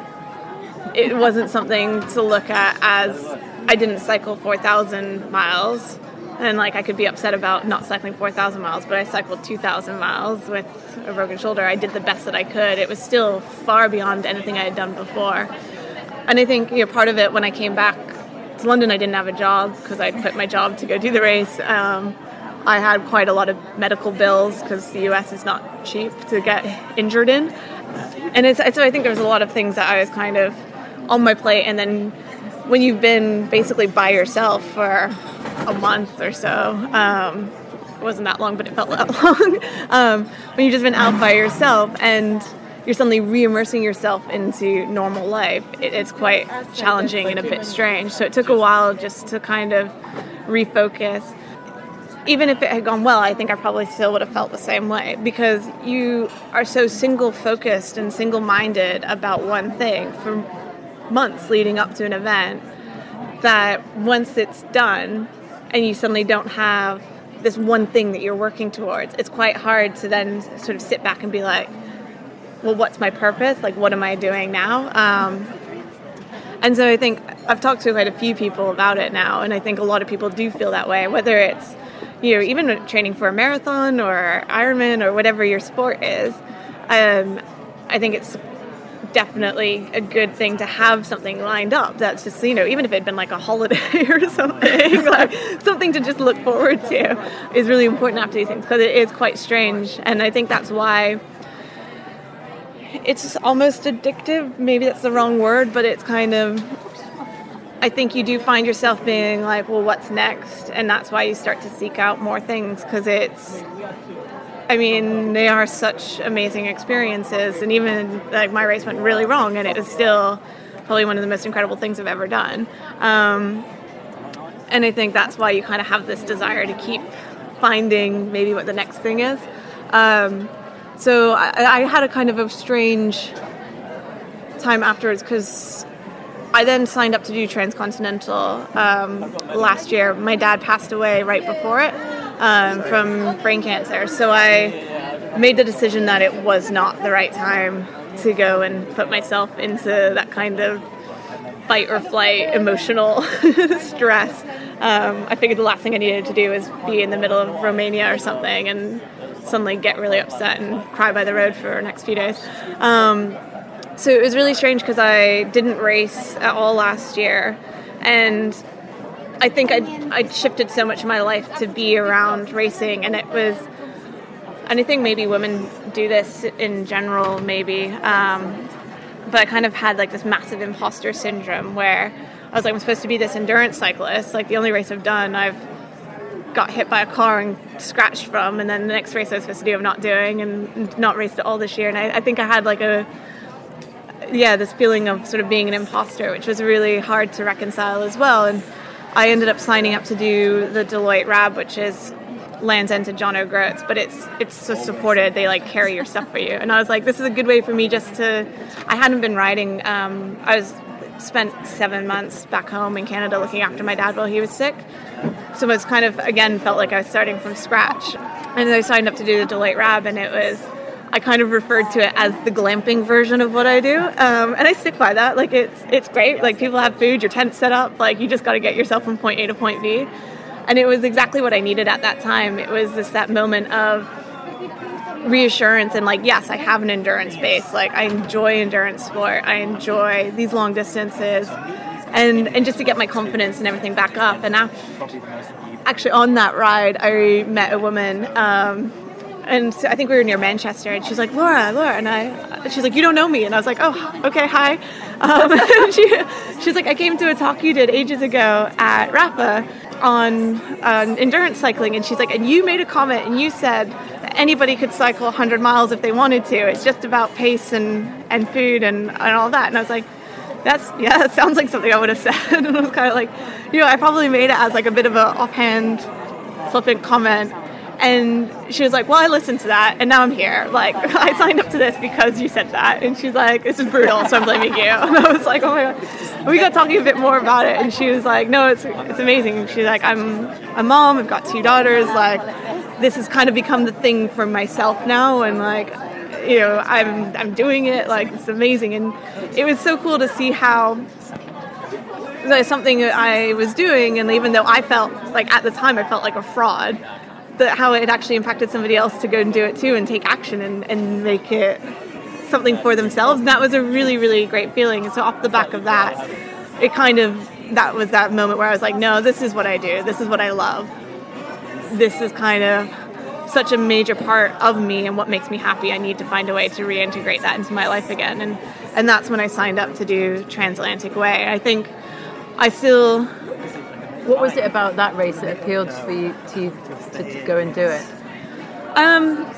it wasn't something to look at as I didn't cycle four thousand miles. And, like, I could be upset about not cycling four thousand miles, but I cycled two thousand miles with a broken shoulder. I did the best that I could. It was still far beyond anything I had done before. And I think, you know, part of it, when I came back to London, I didn't have a job because I'd quit my job to go do the race. Um, I had quite a lot of medical bills because the U S is not cheap to get injured in. And it's, so I think there was a lot of things that I was kind of on my plate. And then when you've been basically by yourself for a month or so, um, it wasn't that long, but it felt that long, um, when you've just been out by yourself and you're suddenly re-immersing yourself into normal life, it, it's quite challenging and a bit strange. So it took a while just to kind of refocus. Even if it had gone well, I think I probably still would have felt the same way because you are so single-focused and single-minded about one thing for months leading up to an event that once it's done and you suddenly don't have this one thing that you're working towards, it's quite hard to then sort of sit back and be like, well, what's my purpose? Like, what am I doing now? Um, and so I think I've talked to quite a few people about it now, and I think a lot of people do feel that way, whether it's, you know, even training for a marathon or Ironman or whatever your sport is. Um, I think it's definitely a good thing to have something lined up that's just, you know, even if it had been like a holiday or something, like something to just look forward to is really important after these things because it is quite strange. And I think that's why it's almost addictive. Maybe that's the wrong word, but it's kind of, I think you do find yourself being like, well, what's next? And that's why you start to seek out more things because it's, I mean, they are such amazing experiences. And even like my race went really wrong and it was still probably one of the most incredible things I've ever done. Um, and I think that's why you kind of have this desire to keep finding maybe what the next thing is. Um, So I, I had a kind of a strange time afterwards because I then signed up to do Transcontinental um, last year. My dad passed away right before it um, from brain cancer. So I made the decision that it was not the right time to go and put myself into that kind of fight or flight emotional stress. Um, I figured the last thing I needed to do was be in the middle of Romania or something and suddenly get really upset and cry by the road for the next few days. Um, so it was really strange because I didn't race at all last year. And I think I'd, I'd shifted so much of my life to be around racing. And it was, and I think maybe women do this in general, maybe. Um, but I kind of had like this massive imposter syndrome where I was like, I'm supposed to be this endurance cyclist. Like the only race I've done, I've got hit by a car and scratched from, and then the next race I was supposed to do I'm not doing and not raced at all this year. And I, I think I had like a yeah this feeling of sort of being an imposter, which was really hard to reconcile as well. And I ended up signing up to do the Deloitte R A B, which is Land's End to John O'Groats, but it's it's so supported. They like carry your stuff for you. And I was like, this is a good way for me just to, I hadn't been riding. Um, I was spent seven months back home in Canada looking after my dad while he was sick. So it was kind of, again, felt like I was starting from scratch. And I signed up to do the Deloitte R A B, and it was, I kind of referred to it as the glamping version of what I do. Um, and I stick by that. Like, it's it's great. Like, people have food, your tent's set up. Like, you just got to get yourself from point A to point B. And it was exactly what I needed at that time. It was just that moment of reassurance and like, yes, I have an endurance base. Like, I enjoy endurance sport. I enjoy these long distances. And and just to get my confidence and everything back up. And after, actually on that ride, I met a woman, um, and so I think we were near Manchester, and she's like, Laura, Laura, and I, she's like, you don't know me. And I was like, oh, okay, hi. Um, and she, she's like, I came to a talk you did ages ago at Rafa on um, endurance cycling, and she's like, and you made a comment, and you said that anybody could cycle one hundred miles if they wanted to. It's just about pace and, and food and, and all that. And I was like, That's yeah, that sounds like something I would have said. And I was kind of like, you know, I probably made it as like a bit of a offhand, flippant comment. And she was like, well, I listened to that, and now I'm here. Like, I signed up to this because you said that. And she's like, this is brutal, so I'm blaming you. And I was like, oh my God. And we got talking a bit more about it, and she was like, no, it's it's amazing. And she's like, I'm a mom, I've got two daughters. Like, this has kind of become the thing for myself now, and like, you know, I'm I'm doing it. Like, it's amazing. And it was so cool to see how there's something that I was doing, and even though I felt like at the time I felt like a fraud, that how it actually impacted somebody else to go and do it too and take action and, and make it something for themselves. And that was a really, really great feeling. And so off the back of that, it kind of, that was that moment where I was like, no, this is what I do. This is what I love. This is kind of such a major part of me and what makes me happy. I need to find a way to reintegrate that into my life again. And, and that's when I signed up to do Transatlantic Way. I think I still... What was it about that race that appealed for you to, you to, to go and do it? Um,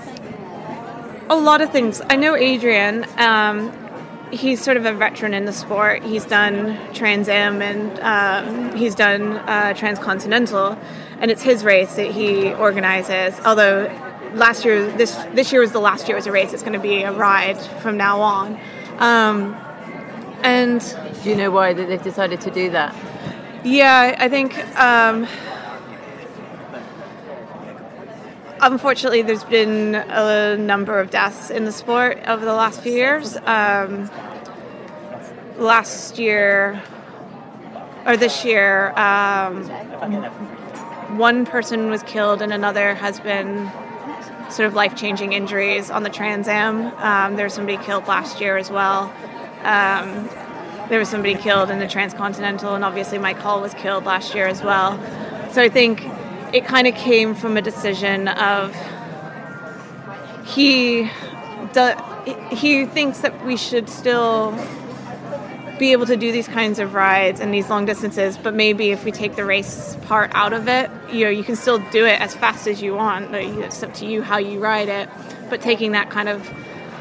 a lot of things. I know Adrian. Um, he's sort of a veteran in the sport. He's done Trans Am and um, he's done uh, Transcontinental, and it's his race that he organizes. Although last year, this this year was the last year it was a race. It's going to be a ride from now on. Um, and do you know why that they've decided to do that? Yeah, I think, um, unfortunately, there's been a number of deaths in the sport over the last few years. Um, last year, or this year, um, one person was killed and another has been sort of life-changing injuries on the Trans Am. Um, there was somebody killed last year as well. Um, There was somebody killed in the Transcontinental, and obviously Mike Hall was killed last year as well. So I think it kind of came from a decision of he do, he thinks that we should still be able to do these kinds of rides and these long distances, but maybe if we take the race part out of it, you know, you can still do it as fast as you want. It's up to you how you ride it, but taking that kind of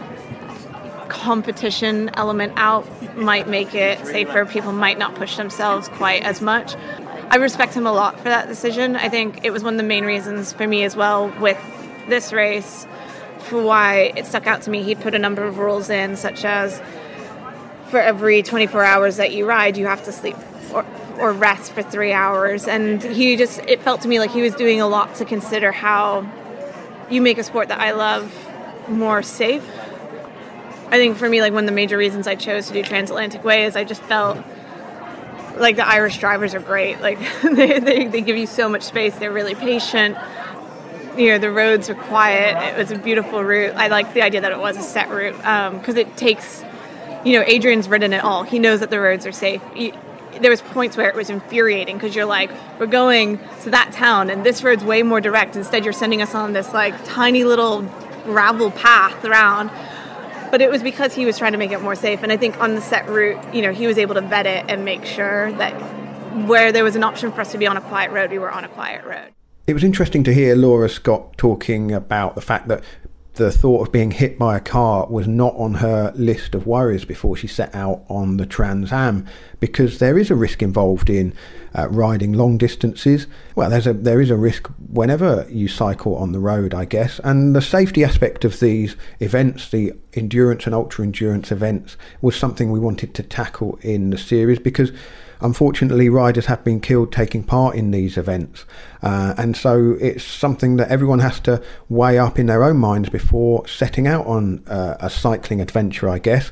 competition element out might make it safer. People might not push themselves quite as much. I respect him a lot for that decision. I think it was one of the main reasons for me as well with this race for why it stuck out to me. He put a number of rules in, such as for every twenty-four hours that you ride, you have to sleep or, or rest for three hours. And he just, it felt to me like he was doing a lot to consider how you make a sport that I love more safe. I think for me, like, one of the major reasons I chose to do Transatlantic Way is I just felt like the Irish drivers are great. Like, they, they, they give you so much space. They're really patient. You know, the roads are quiet. It was a beautiful route. I like the idea that it was a set route because um, it takes, you know, Adrian's ridden it all. He knows that the roads are safe. He, there was points where it was infuriating because you're like, we're going to that town and this road's way more direct. Instead, you're sending us on this, like, tiny little gravel path around. But it was because he was trying to make it more safe. And I think on the set route, you know, he was able to vet it and make sure that where there was an option for us to be on a quiet road, we were on a quiet road. It was interesting to hear Laura Scott talking about the fact that the thought of being hit by a car was not on her list of worries before she set out on the Trans Am, because there is a risk involved in uh, riding long distances. Well, there's a there is a risk whenever you cycle on the road, I guess, and the safety aspect of these events, the endurance and ultra endurance events, was something we wanted to tackle in the series because unfortunately riders have been killed taking part in these events, uh, and so it's something that everyone has to weigh up in their own minds before setting out on uh, a cycling adventure, I guess.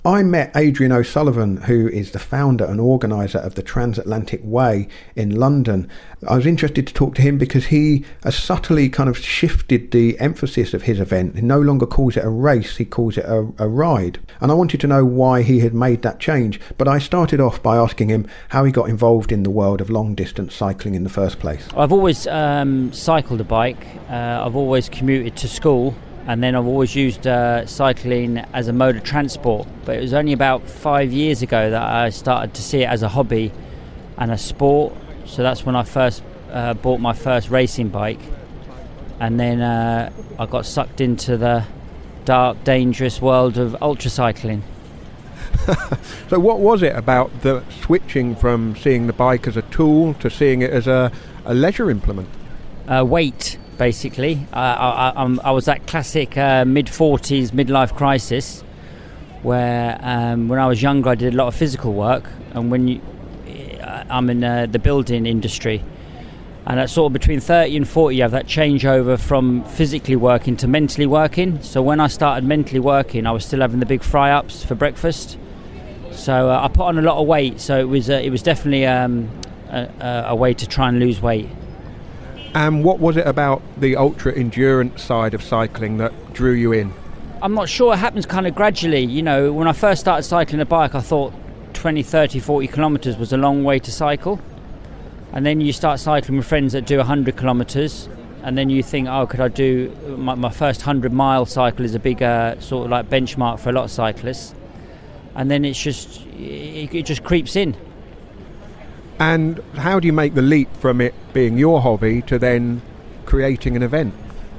I met Adrian O'Sullivan, who is the founder and organiser of the Transatlantic Way in London. I was interested to talk to him because he has subtly kind of shifted the emphasis of his event. He no longer calls it a race, he calls it a, a ride. And I wanted to know why he had made that change. But I started off by asking him how he got involved in the world of long-distance cycling in the first place. I've always um, cycled a bike. Uh, I've always commuted to school. And then I've always used uh, cycling as a mode of transport. But it was only about five years ago that I started to see it as a hobby and a sport. So that's when I first uh, bought my first racing bike. And then uh, I got sucked into the dark, dangerous world of ultracycling. So what was it about the switching from seeing the bike as a tool to seeing it as a, a leisure implement? Uh, weight. Basically, uh, I, I, I was that classic uh, mid-forties midlife crisis where um, when I was younger I did a lot of physical work, and when you, I'm in uh, the building industry, and at sort of between thirty and forty you have that changeover from physically working to mentally working. So when I started mentally working I was still having the big fry-ups for breakfast, so uh, I put on a lot of weight, so it was, uh, it was definitely um, a, a way to try and lose weight. And what was it about the ultra-endurance side of cycling that drew you in? I'm not sure. It happens kind of gradually. You know, when I first started cycling a bike, I thought twenty, thirty, forty kilometres was a long way to cycle. And then you start cycling with friends that do one hundred kilometres. And then you think, oh, could I do... My, my first one hundred mile cycle is a big uh, sort of like benchmark for a lot of cyclists. And then it's just... It, it just creeps in. And how do you make the leap from it being your hobby to then creating an event?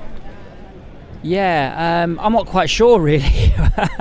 Yeah, um, I'm not quite sure really.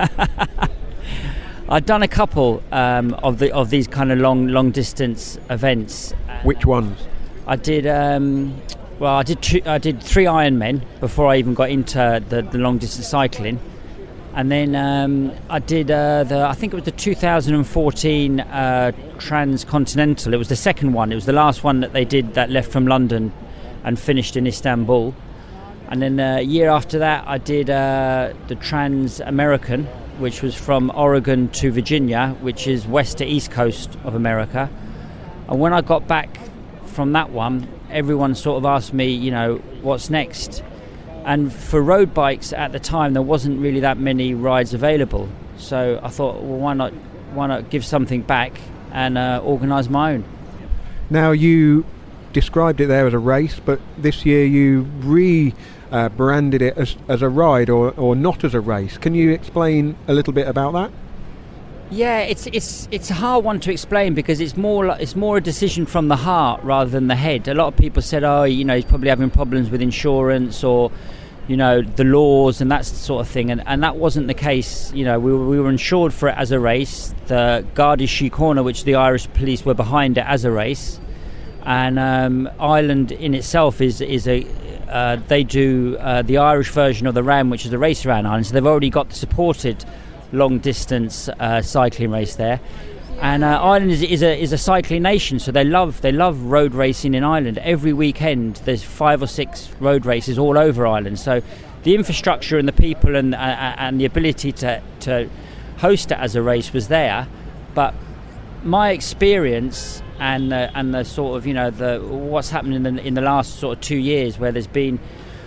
I've done a couple um, of the of these kind of long long distance events. Which ones? I did. Um, well, I did. Two, I did three Ironmen before I even got into the, the long distance cycling. And then um, I did uh, the, I think it was the two thousand fourteen uh, Transcontinental. It was the second one. It was the last one that they did that left from London and finished in Istanbul. And then a year after that, I did uh, the Trans-American, which was from Oregon to Virginia, which is west to east coast of America. And when I got back from that one, everyone sort of asked me, you know, what's next? And for road bikes at the time, there wasn't really that many rides available. So I thought, well, why not, why not give something back and uh, organise my own? Now, you described it there as a race, but this year you re-branded uh, it as, as a ride or, or not as a race. Can you explain a little bit about that? Yeah, it's it's it's a hard one to explain because it's more like, it's more a decision from the heart rather than the head. A lot of people said, oh, you know, he's probably having problems with insurance or, you know, the laws and that sort of thing. And, and that wasn't the case. You know, we were, we were insured for it as a race. The Garda Síochána, which the Irish police were behind it as a race. And um, Ireland in itself is is a uh, they do uh, the Irish version of the RAN, which is a race around Ireland. So they've already got the supported long distance uh, cycling race there, and uh, Ireland is, is a is a cycling nation, so they love they love road racing in Ireland. Every weekend there's five or six road races all over Ireland, so the infrastructure and the people and uh, and the ability to to host it as a race was there. But my experience and uh, and the sort of, you know, the what's happened in the in the last sort of two years where there's been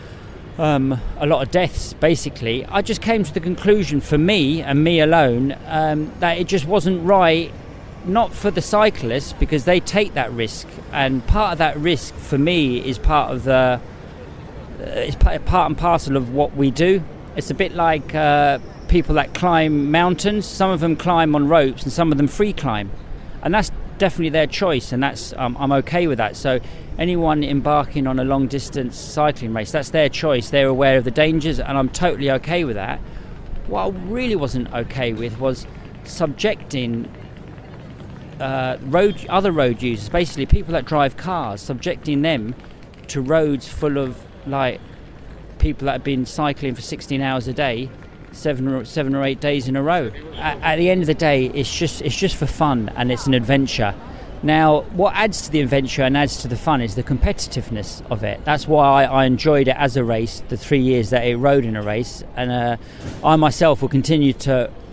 Um, a lot of deaths, basically, I just came to the conclusion for me and me alone um, that it just wasn't right, not for the cyclists because they take that risk, and part of that risk for me is part of the uh, it's part and parcel of what we do. It's a bit like uh, people that climb mountains. Some of them climb on ropes and some of them free climb, and that's definitely their choice, and that's um, I'm okay with that. So anyone embarking on a long distance cycling race, that's their choice. They're aware of the dangers, and I'm totally okay with that. What I really wasn't okay with was subjecting uh, road other road users, basically people that drive cars, subjecting them to roads full of like people that have been cycling for sixteen hours a day, seven or seven or eight days in a row. At, at the end of the day, it's just it's just for fun and it's an adventure. Now, what adds to the adventure and adds to the fun is the competitiveness of it. That's why I, I enjoyed it as a race, the three years that it rode in a race, and uh, I myself will continue to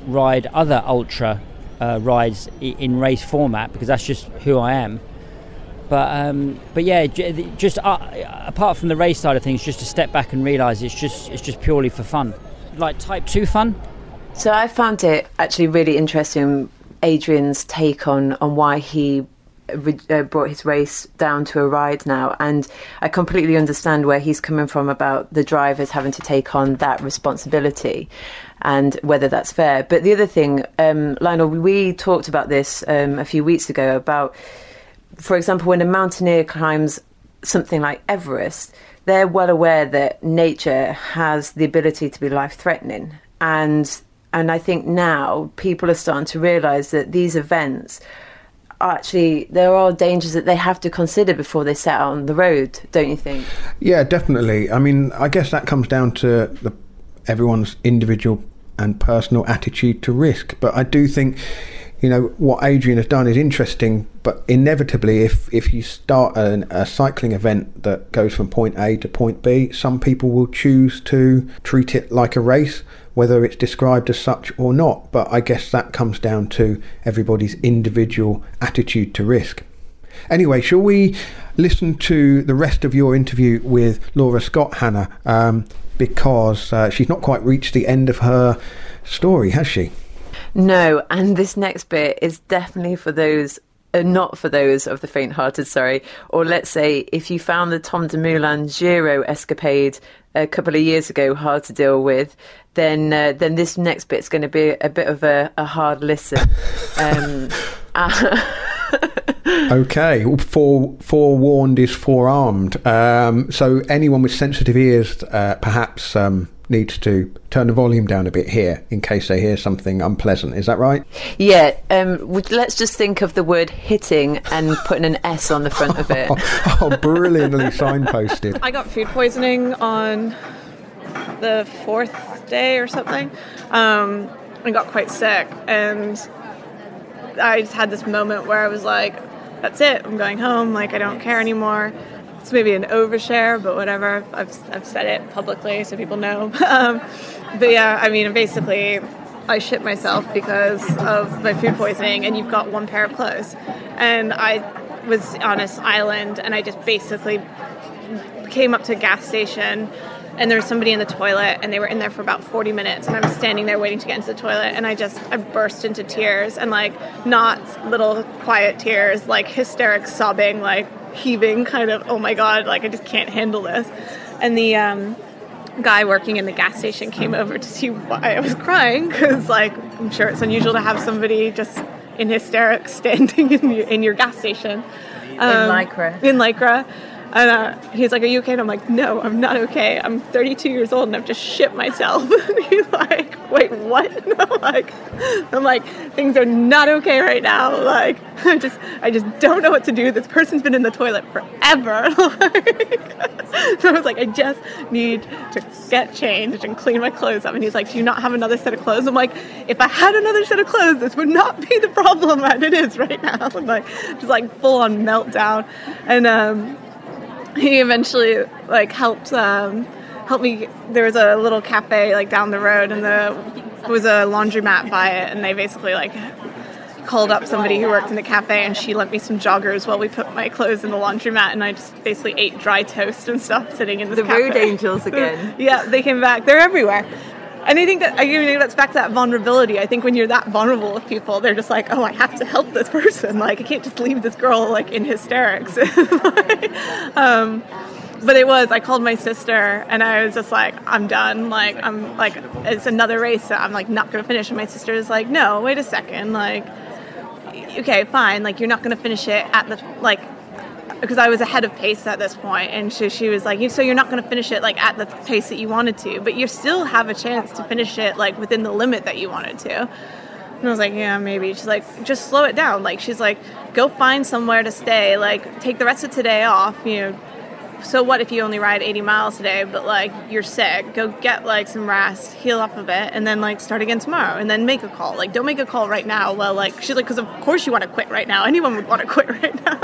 ride other ultra uh, rides in race format, because that's just who I am. But um, but yeah, just uh, apart from the race side of things, just to step back and realise it's just it's just purely for fun, like type two fun. So I found it actually really interesting, Adrian's take on on why he uh, brought his race down to a ride now, and I completely understand where he's coming from about the drivers having to take on that responsibility and whether that's fair. But the other thing, um, Lionel, we talked about this um, a few weeks ago about, for example, when a mountaineer climbs something like Everest, they're well aware that nature has the ability to be life-threatening. And and I think now people are starting to realise that these events are actually, there are dangers that they have to consider before they set out on the road, don't you think? Yeah, definitely. I mean, I guess that comes down to the, everyone's individual and personal attitude to risk. But I do think, you know, what Adrian has done is interesting, but inevitably if, if you start an, a cycling event that goes from point A to point B, some people will choose to treat it like a race, whether it's described as such or not. But I guess that comes down to everybody's individual attitude to risk. Anyway, shall we listen to the rest of your interview with Laura Scott, Hannah, um, because uh, she's not quite reached the end of her story, has she? No, and this next bit is definitely for those, uh, not for those of the faint-hearted, sorry, or let's say if you found the Tom Dumoulin Giro escapade a couple of years ago hard to deal with, then uh, then this next bit's going to be a bit of a, a hard listen. Um, uh, Okay, fore, forewarned is forearmed. Um, so anyone with sensitive ears uh, perhaps um, needs to turn the volume down a bit here in case they hear something unpleasant. Is that right? Yeah, um, let's just think of the word hitting and putting an S on the front of it. oh, oh, brilliantly signposted. I got food poisoning on the fourth day or something. Um, I got quite sick, and I just had this moment where I was like, that's it, I'm going home, like I don't care anymore. It's maybe an overshare, but whatever. I've I've said it publicly so people know. um, but yeah, I mean, basically, I shit myself because of my food poisoning, and you've got one pair of clothes. And I was on this island, and I just basically came up to a gas station, and there was somebody in the toilet, and they were in there for about forty minutes, and I was standing there waiting to get into the toilet, and I just, I burst into tears, and like, not little quiet tears, like hysteric sobbing, like heaving kind of, oh my God, like I just can't handle this. And the um, guy working in the gas station came over to see why I was crying, because like, I'm sure it's unusual to have somebody just in hysterics standing in your, in your gas station. Um, in Lycra. In Lycra. And uh, he's like, are you okay? And I'm like, no, I'm not okay. I'm thirty-two years old and I've just shit myself. And he's like, wait, what? And I'm like, I'm like, things are not okay right now. Like, I just, I just don't know what to do. This person's been in the toilet forever. Like, so I was like, I just need to get changed and clean my clothes up. And he's like, do you not have another set of clothes? I'm like, if I had another set of clothes, this would not be the problem that it is right now. I'm like, just like full on meltdown. And, um, he eventually like helped um, helped me. There was a little cafe like down the road, and the there was a laundromat by it, and they basically like called up somebody who worked in the cafe, and she lent me some joggers while we put my clothes in the laundromat, and I just basically ate dry toast and stuff sitting in this the cafe. road angels again. Yeah, they came back. They're everywhere. And I think that I think that's back to that vulnerability. I think when you're that vulnerable with people, they're just like, oh, I have to help this person. Like, I can't just leave this girl like in hysterics. like, um, but it was. I called my sister, and I was just like, I'm done. Like, I'm like, it's another race that I'm like not going to finish. And my sister is like, no, wait a second. Like, okay, fine. Like, you're not going to finish it at the like. Because I was ahead of pace at this point, and she, she was like, so you're not going to finish it like at the pace that you wanted to, but you still have a chance to finish it like within the limit that you wanted to. And I was like, yeah, maybe. She's like, just slow it down. Like, she's like, go find somewhere to stay, like take the rest of today off, you know. So what if you only ride eighty miles today, but like you're sick? Go get like some rest, heal up a bit, and then like start again tomorrow, and then make a call. Like, don't make a call right now. Well, like she's like, because of course you want to quit right now. Anyone would want to quit right now.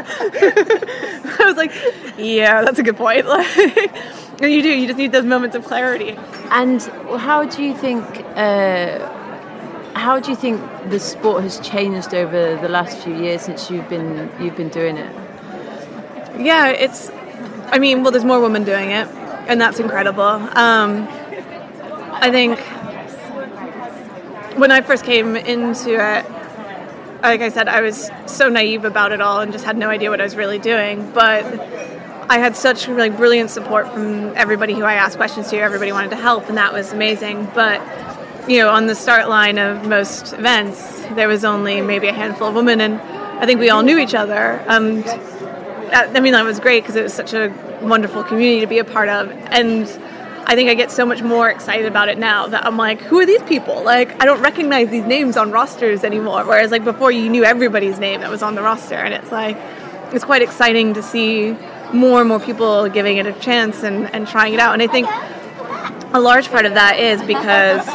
I was like, yeah, that's a good point. Like, and you do. You just need those moments of clarity. And how do you think? Uh, how do you think the sport has changed over the last few years since you've been you've been doing it? Yeah, it's. I mean, well, there's more women doing it, and that's incredible. Um, I think when I first came into it, like I said, I was so naive about it all and just had no idea what I was really doing. But I had such like brilliant support from everybody who I asked questions to. Everybody wanted to help, and that was amazing. But you know, on the start line of most events, there was only maybe a handful of women, and I think we all knew each other. Um, I mean, that was great because it was such a wonderful community to be a part of, and I think I get so much more excited about it now that I'm like, who are these people? Like, I don't recognize these names on rosters anymore, whereas like before you knew everybody's name that was on the roster, and it's like, it's quite exciting to see more and more people giving it a chance and, and trying it out. And I think a large part of that is because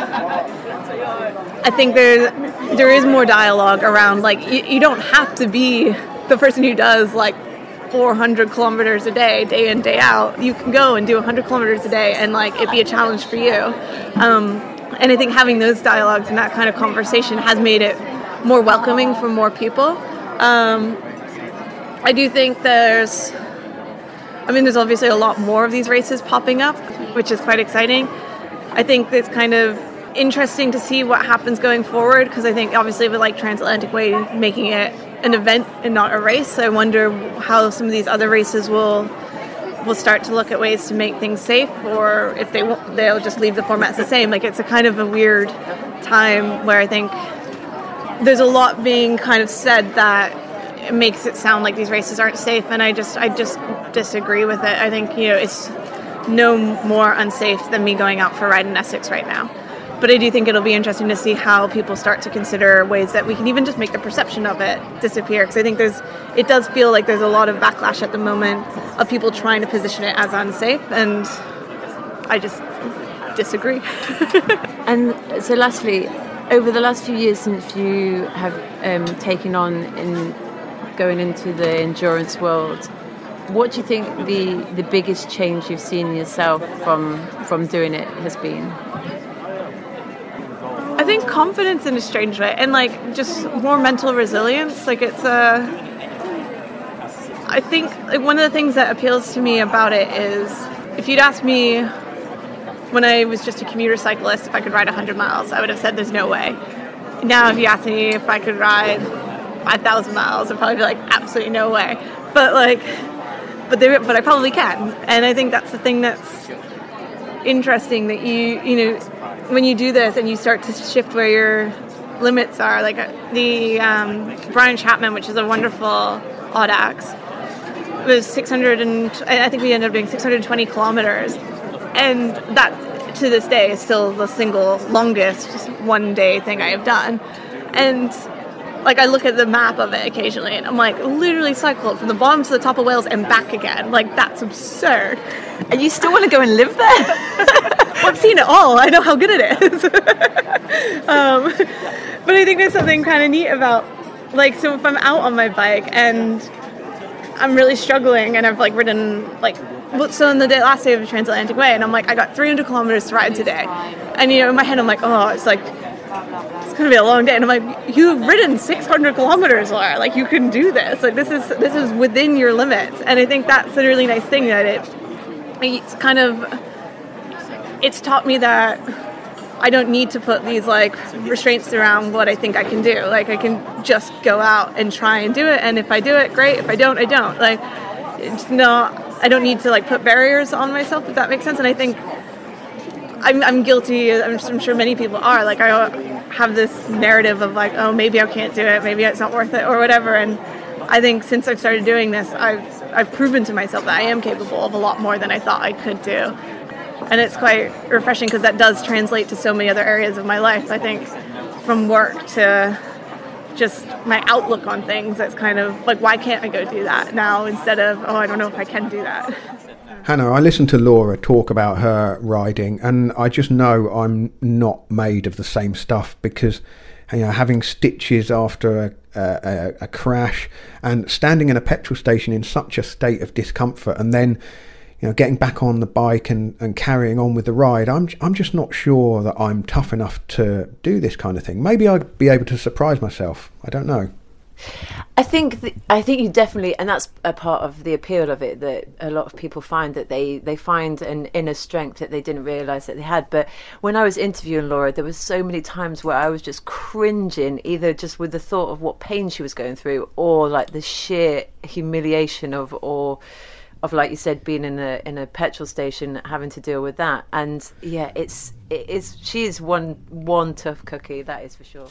I think there there is more dialogue around, like, you, you don't have to be the person who does like four hundred kilometers a day, day in, day out. You can go and do one hundred kilometers a day and like it be a challenge for you. Um, and I think having those dialogues and that kind of conversation has made it more welcoming for more people. Um, I do think there's, I mean, there's obviously a lot more of these races popping up, which is quite exciting. I think it's kind of interesting to see what happens going forward, because I think obviously with like Transatlantic Way making it an event and not a race, I wonder how some of these other races will will start to look at ways to make things safe, or if they won't, they'll just leave the formats the same. Like, it's a kind of a weird time where I think there's a lot being kind of said that it makes it sound like these races aren't safe, and I just I just disagree with it. I think, you know, it's no more unsafe than me going out for a ride in Essex right now. But I do think it'll be interesting to see how people start to consider ways that we can even just make the perception of it disappear. Because I think there's, it does feel like there's a lot of backlash at the moment of people trying to position it as unsafe, and I just disagree. And so lastly, over the last few years since you have um, taken on in going into the endurance world, what do you think the, the biggest change you've seen in yourself from, from doing it has been? I think confidence in a strange way, and like just more mental resilience. Like, it's a, I think like one of the things that appeals to me about it is, if you'd asked me when I was just a commuter cyclist if I could ride one hundred miles, I would have said there's no way. Now if you ask me if I could ride five thousand miles, I'd probably be like, absolutely no way. But like, but there, but I probably can. And I think that's the thing that's interesting, that you, you know, when you do this and you start to shift where your limits are, like the um, Brian Chapman, which is a wonderful Audax, was six hundred and I think we ended up doing six hundred twenty kilometers, and that to this day is still the single longest one day thing I have done. And like, I look at the map of it occasionally and I'm like, literally cycled from the bottom to the top of Wales and back again. Like, that's absurd. And you still want to go and live there? Well, I've seen it all. I know how good it is. um, but I think there's something kind of neat about, like, so if I'm out on my bike and I'm really struggling and I've like ridden like, so on the day, last day of the Transatlantic Way, and I'm like, I got three hundred kilometers to ride today. And, you know, in my head, I'm like, oh, it's like, it's going to be a long day. And I'm like, you've ridden six hundred kilometers, Laura. Like, you can do this. Like, this is, this is within your limits. And I think that's a really nice thing, that it, it's kind of, it's taught me that I don't need to put these like restraints around what I think I can do. Like, I can just go out and try and do it. And if I do it, great. If I don't, I don't. Like, it's not, I don't need to like put barriers on myself, if that makes sense. And I think I'm, I'm guilty, I'm, I'm sure many people are, like, I have this narrative of like, oh, maybe I can't do it, maybe it's not worth it, or whatever. And I think since I've started doing this, I've I've proven to myself that I am capable of a lot more than I thought I could do. And it's quite refreshing, because that does translate to so many other areas of my life. I think from work to just my outlook on things, that's kind of like, why can't I go do that now, instead of, oh, I don't know if I can do that. Hannah, I listened to Laura talk about her riding, and I just know I'm not made of the same stuff, because, you know, having stitches after a, a, a crash and standing in a petrol station in such a state of discomfort, and then, you know, getting back on the bike and, and carrying on with the ride, I'm I'm just not sure that I'm tough enough to do this kind of thing. Maybe I'd be able to surprise myself. I don't know. I think th- I think you definitely, and that's a part of the appeal of it, that a lot of people find that they, they find an inner strength that they didn't realise that they had. But when I was interviewing Laura, there was so many times where I was just cringing, either just with the thought of what pain she was going through, or like the sheer humiliation of, or of, like you said, being in a in a petrol station, having to deal with that. And yeah, it's it is she is one one tough cookie, that is for sure.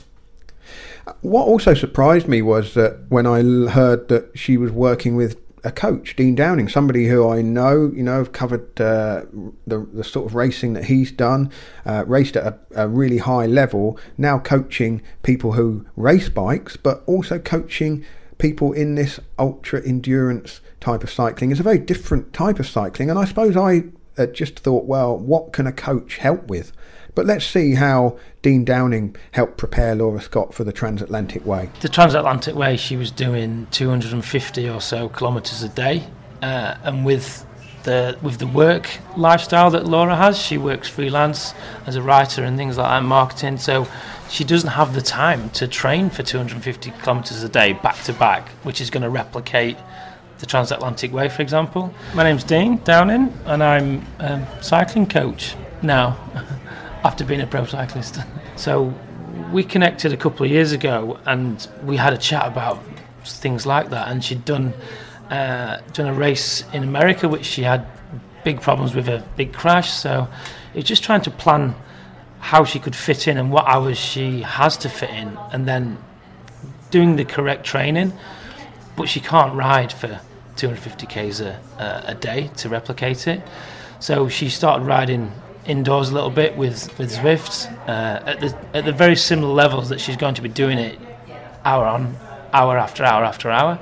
What also surprised me was that when I heard that she was working with a coach, Dean Downing, somebody who I know, you know, have covered uh, the the sort of racing that he's done, uh, raced at a, a really high level, now coaching people who race bikes, but also coaching people in this ultra endurance type of cycling. It's a very different type of cycling, and I suppose I uh, just thought, well, what can a coach help with? But let's see how Dean Downing helped prepare Laura Scott for the Transatlantic Way. The Transatlantic Way, she was doing two hundred fifty or so kilometres a day, uh, and with the with the work lifestyle that Laura has, she works freelance as a writer and things like that, marketing, so she doesn't have the time to train for two hundred fifty kilometres a day back to back, which is going to replicate the Transatlantic Way, for example. My name's Dean Downing, and I'm a cycling coach now. After being a pro cyclist. So we connected a couple of years ago and we had a chat about things like that, and she'd done uh, done a race in America which she had big problems with, a big crash, so it was just trying to plan how she could fit in and what hours she has to fit in, and then doing the correct training, but she can't ride for two hundred fifty kays a, a day to replicate it. So she started riding indoors a little bit with with Zwift uh, at the at the very similar levels that she's going to be doing it hour on hour after hour after hour.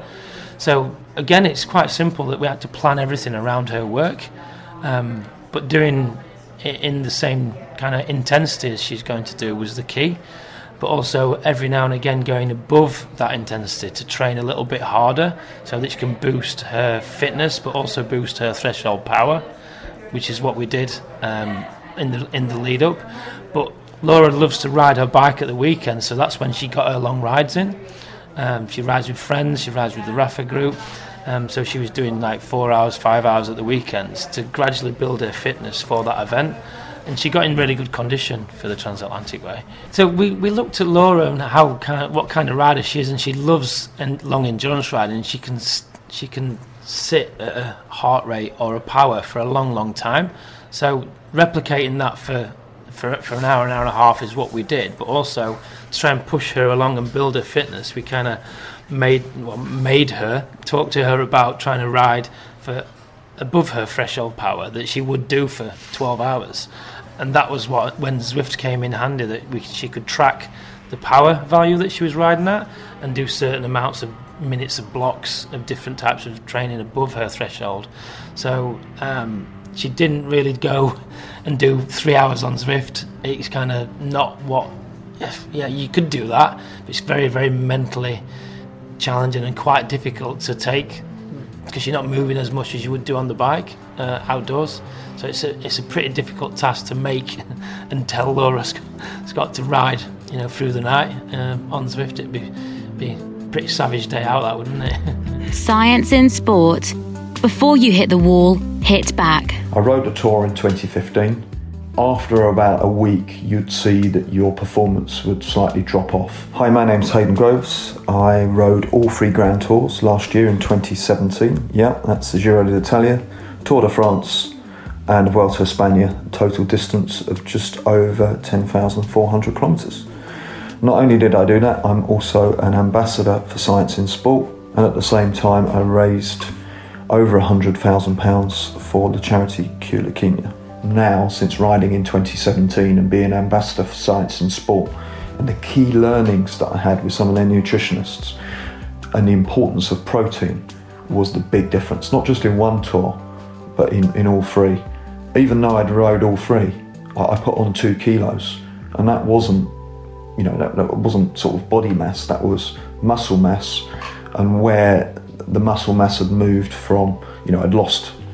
So again, it's quite simple that we had to plan everything around her work, um, but doing it in the same kind of intensity as she's going to do was the key, but also every now and again going above that intensity to train a little bit harder so that she can boost her fitness but also boost her threshold power, which is what we did um, in the in the lead up. But Laura loves to ride her bike at the weekend, so that's when she got her long rides in. Um, she rides with friends, she rides with the Rafa group, um, so she was doing like four hours, five hours at the weekends to gradually build her fitness for that event. And she got in really good condition for the Transatlantic Way. So we, we looked at Laura and how kind of, what kind of rider she is, and she loves en- long endurance riding. She can she can sit at a heart rate or a power for a long, long time. So replicating that for, for for an hour, an hour and a half is what we did. But also to try and push her along and build her fitness, we kind of made well, made her talk to her about trying to ride for above her threshold power that she would do for twelve hours. And that was what, when Zwift came in handy, that we, she could track the power value that she was riding at and do certain amounts of minutes of blocks of different types of training above her threshold. So um, she didn't really go and do three hours on Zwift. It's kind of not what, yeah, you could do that, but it's very, very mentally challenging and quite difficult to take because you're not moving as much as you would do on the bike uh, outdoors. So it's a it's a pretty difficult task to make and tell Laura Scott to ride, you know, through the night um, on Zwift. It'd be be a pretty savage day out, that, wouldn't it? Science in sport. Before you hit the wall, hit back. I rode a tour in twenty fifteen. After about a week, you'd see that your performance would slightly drop off. Hi, my name's Hayden Groves. I rode all three Grand Tours last year in twenty seventeen. Yeah, that's the Giro d'Italia, Tour de France, and Vuelta a España, a total distance of just over ten thousand four hundred kilometres. Not only did I do that, I'm also an ambassador for Science in Sport, and at the same time I raised over one hundred thousand pounds for the charity Cure Leukemia. Now, since riding in twenty seventeen and being ambassador for Science in Sport, and the key learnings that I had with some of their nutritionists and the importance of protein was the big difference, not just in one tour, but in, in all three. Even though I'd rode all three, I, I put on two kilos, and that wasn't, you know, that, that wasn't sort of body mass, that was muscle mass, and where the muscle mass had moved from, you know, I'd lost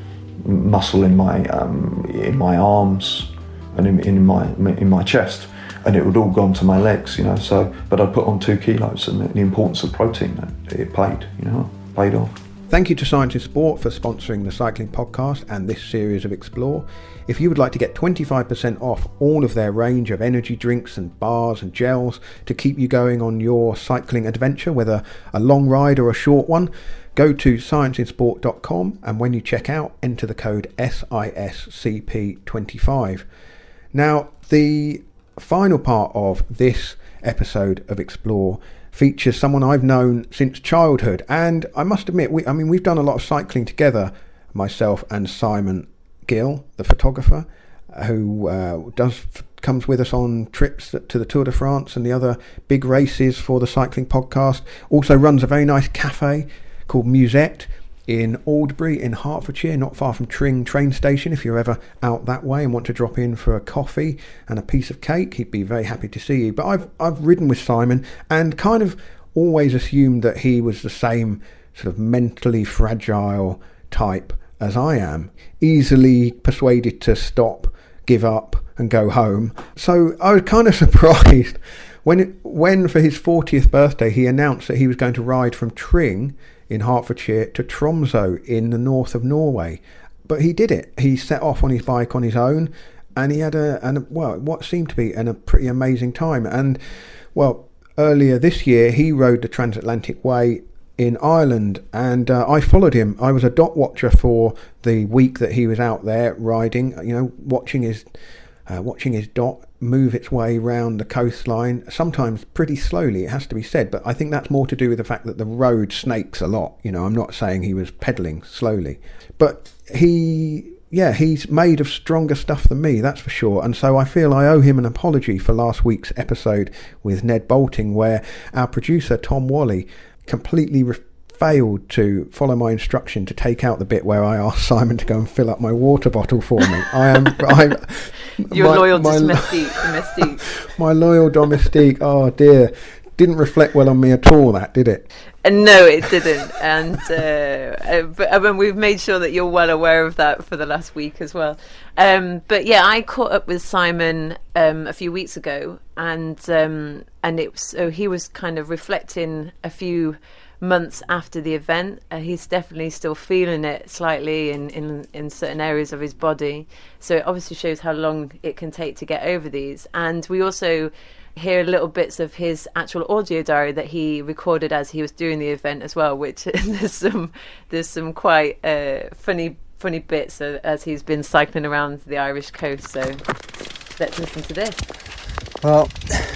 muscle in my um, in my arms and in, in my in my chest, and it would all gone to my legs, you know. So, but I put on two kilos, and the, the importance of protein, it paid, you know, paid off. Thank you to Science in Sport for sponsoring the Cycling Podcast and this series of Explore. If you would like to get twenty-five percent off all of their range of energy drinks and bars and gels to keep you going on your cycling adventure, whether a long ride or a short one, go to science in sport dot com, and when you check out, enter the code S I S C P twenty-five. Now, the final part of this episode of Explore features someone I've known since childhood, and I must admit, we, I mean, we've done a lot of cycling together, myself and Simon Gill, the photographer, who uh, does comes with us on trips to the Tour de France and the other big races for the Cycling Podcast. Also runs a very nice cafe called Musette in Aldbury in Hertfordshire, not far from Tring train station. If you're ever out that way and want to drop in for a coffee and a piece of cake, he'd be very happy to see you. But I've I've ridden with Simon and kind of always assumed that he was the same sort of mentally fragile type as I am, easily persuaded to stop, give up and go home. So I was kind of surprised when it, when for his fortieth birthday he announced that he was going to ride from Tring in Hertfordshire to Tromsø in the north of Norway. But he did it. He set off on his bike on his own, and he had a, an, well, what seemed to be an, a pretty amazing time. And, well, earlier this year, he rode the Transatlantic Way in Ireland, and uh, I followed him. I was a dot watcher for the week that he was out there riding, you know, watching his uh, watching his dot move its way round the coastline, sometimes pretty slowly, it has to be said, but I think that's more to do with the fact that the road snakes a lot. You know, I'm not saying he was pedalling slowly, but he, yeah, he's made of stronger stuff than me, that's for sure. And so I feel I owe him an apology for last week's episode with Ned Boulting, where our producer Tom Wally completely re- failed to follow my instruction to take out the bit where I asked Simon to go and fill up my water bottle for me. I am, I'm, Your my, loyal my, domestique, domestique. My loyal domestique. Oh dear, didn't reflect well on me at all. That did it? And no, it didn't. And uh, uh, but I mean, we've made sure that you're well aware of that for the last week as well. Um, but yeah, I caught up with Simon um, a few weeks ago, and um, and it was, so he was kind of reflecting a few months after the event. Uh, he's definitely still feeling it slightly in, in, in certain areas of his body. So it obviously shows how long it can take to get over these. And we also hear little bits of his actual audio diary that he recorded as he was doing the event as well, which there's some there's some quite uh, funny funny bits uh, as he's been cycling around the Irish coast. So let's listen to this. Well,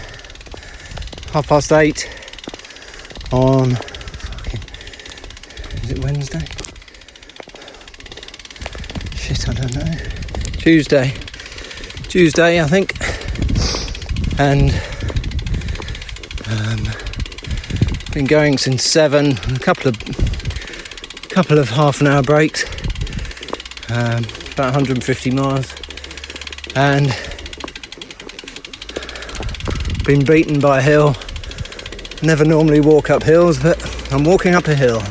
half past eight on, is it Wednesday? Shit, I don't know. Tuesday. Tuesday, I think. And um, been going since seven. A couple of couple of half an hour breaks. Um, about one hundred fifty miles. And been beaten by a hill. Never normally walk up hills, but I'm walking up a hill.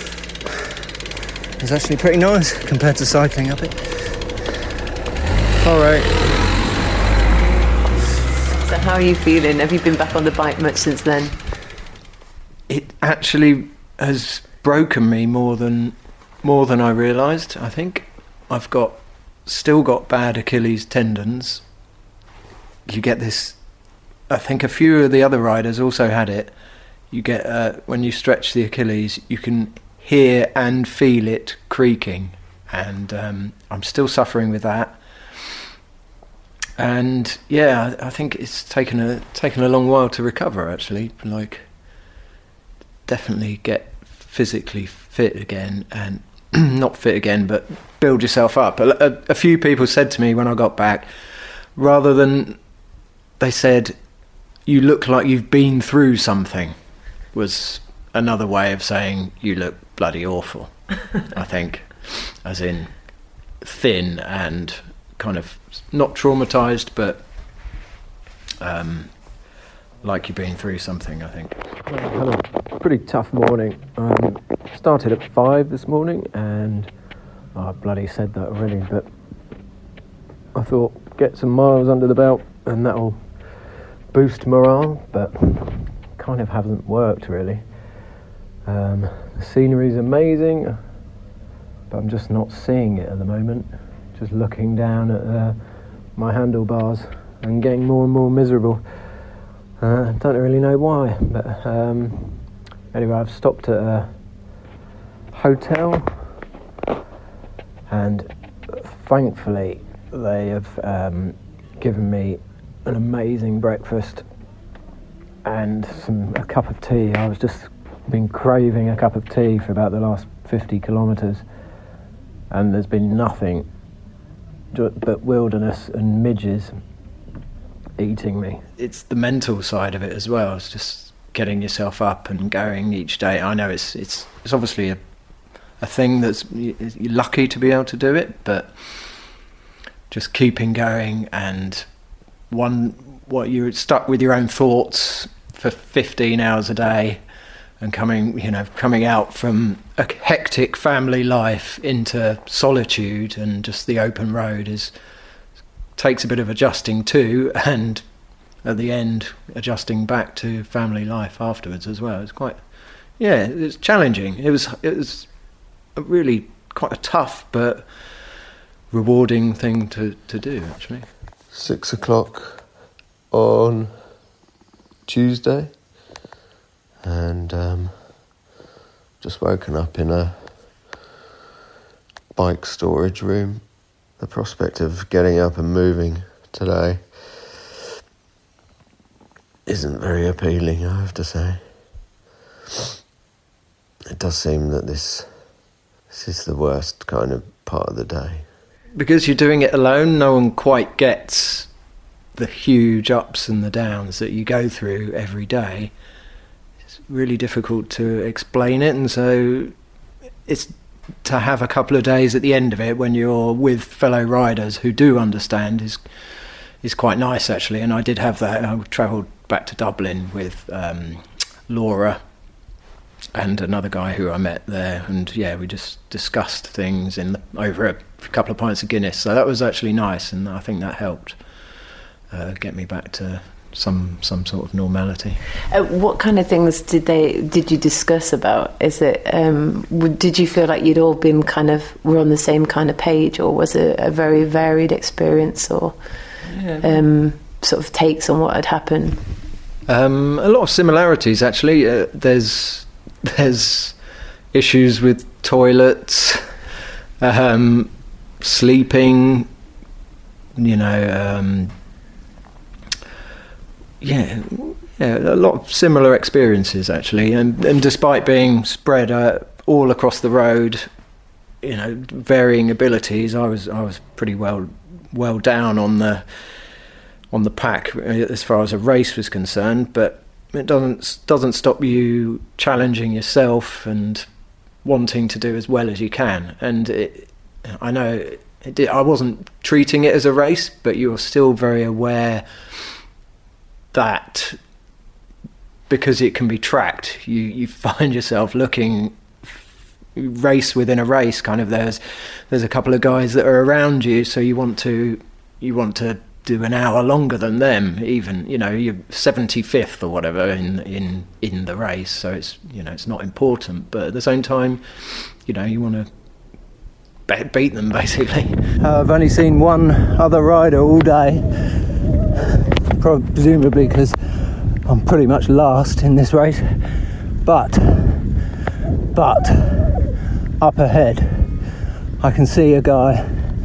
It's actually pretty nice compared to cycling up it. All right. So how are you feeling? Have you been back on the bike much since then? It actually has broken me more than more than I realised. I think I've got still got bad Achilles tendons. You get this. I think a few of the other riders also had it. You get uh, when you stretch the Achilles, you can hear and feel it creaking, and um, I'm still suffering with that. And yeah, I, I think it's taken a taken a long while to recover. Actually, like definitely get physically fit again, and not fit again, but build yourself up. A, a, a few people said to me when I got back, rather than they said, "You look like you've been through something," was another way of saying you look bloody awful. I think, as in thin and kind of not traumatized, but um, like you've been through something, I think. Well, had a pretty tough morning. Um, started at five this morning and Oh, I bloody said that already, but I thought get some miles under the belt and that'll boost morale, but kind of hasn't worked really. Um, the scenery's amazing, but I'm just not seeing it at the moment. Just looking down at uh, my handlebars and getting more and more miserable. I uh, don't really know why, but um, anyway, I've stopped at a hotel, and thankfully they have um, given me an amazing breakfast and some a cup of tea. I was just been craving a cup of tea for about the last fifty kilometres, and there's been nothing but wilderness and midges eating me. It's the mental side of it as well. It's just getting yourself up and going each day. I know it's it's it's obviously a a thing that's you're lucky to be able to do it, but just keeping going, and one what you're stuck with your own thoughts for fifteen hours a day, and coming you know coming out from a hectic family life into solitude and just the open road is takes a bit of adjusting too, and at the end adjusting back to family life afterwards as well. It's quite yeah it's challenging. It was it was a really quite a tough but rewarding thing to, to do actually. Six o'clock on Tuesday, and um, just woken up in a bike storage room. The prospect of getting up and moving today isn't very appealing, I have to say. It does seem that this this is the worst kind of part of the day. Because you're doing it alone, no one quite gets the huge ups and the downs that you go through every day. It's really difficult to explain it, and so it's to have a couple of days at the end of it when you're with fellow riders who do understand is is quite nice actually. And I did have that. I travelled back to Dublin with um, Laura and another guy who I met there, and yeah, we just discussed things in the, over a couple of pints of Guinness. So that was actually nice, and I think that helped uh, get me back to some some sort of normality. Uh, what kind of things did they did you discuss about? Is it um, w- did you feel like you'd all been kind of were on the same kind of page, or was it a very varied experience, or yeah. um, sort of takes on what had happened? Um, a lot of similarities actually. Uh, there's there's issues with toilets, um, sleeping, you know. Um, Yeah, yeah, a lot of similar experiences actually, and and despite being spread uh, all across the road, you know, varying abilities, I was I was pretty well well down on the on the pack as far as a race was concerned. But it doesn't doesn't stop you challenging yourself and wanting to do as well as you can. And it, I know it did, I wasn't treating it as a race, but you're still very aware that because it can be tracked, you, you find yourself looking race within a race. Kind of there's there's a couple of guys that are around you, so you want to you want to do an hour longer than them. Even you know you're seventy-fifth or whatever in in in the race, so it's you know it's not important, but at the same time, you know you want to be- beat them basically. Uh, I've only seen one other rider all day. Presumably because I'm pretty much last in this race, but but up ahead I can see a guy,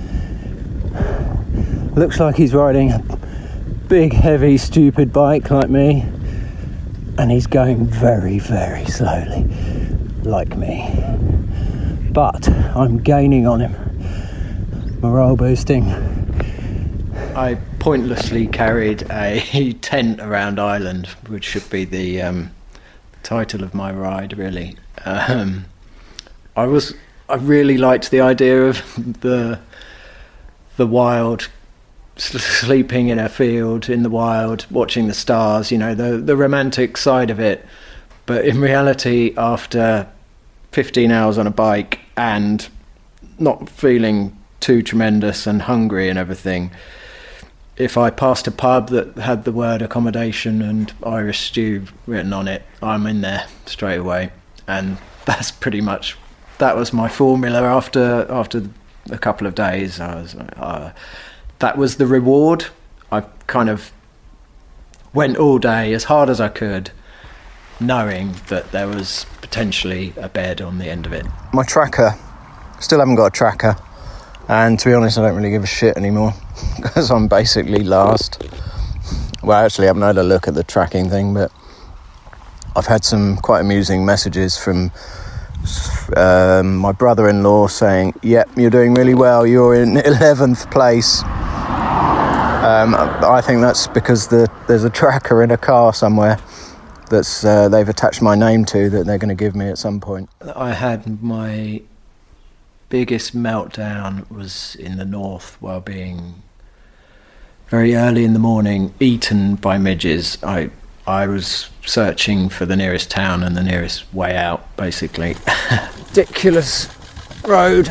looks like he's riding a big heavy stupid bike like me, and he's going very very slowly like me, but I'm gaining on him. Morale boosting. I pointlessly carried a tent around Ireland, which should be the um, title of my ride, really. Um, I was, I really liked the idea of the the wild, sleeping in a field in the wild, watching the stars. You know, the the romantic side of it. But in reality, after fifteen hours on a bike and not feeling too tremendous and hungry and everything, if I passed a pub that had the word accommodation and Irish stew written on it, I'm in there straight away. And that's pretty much, that was my formula after after a couple of days. I was uh, that was the reward. I kind of went all day as hard as I could, knowing that there was potentially a bed on the end of it. My tracker, still haven't got a tracker, and to be honest I don't really give a shit anymore because I'm basically last. Well, actually I haven't had a look at the tracking thing, but I've had some quite amusing messages from um, my brother-in-law saying, yep, you're doing really well, you're in eleventh place. Um, I think that's because the, there's a tracker in a car somewhere that's uh, they've attached my name to that they're going to give me at some point. I had my biggest meltdown was in the north while being very early in the morning eaten by midges. I I was searching for the nearest town and the nearest way out, basically. Ridiculous road.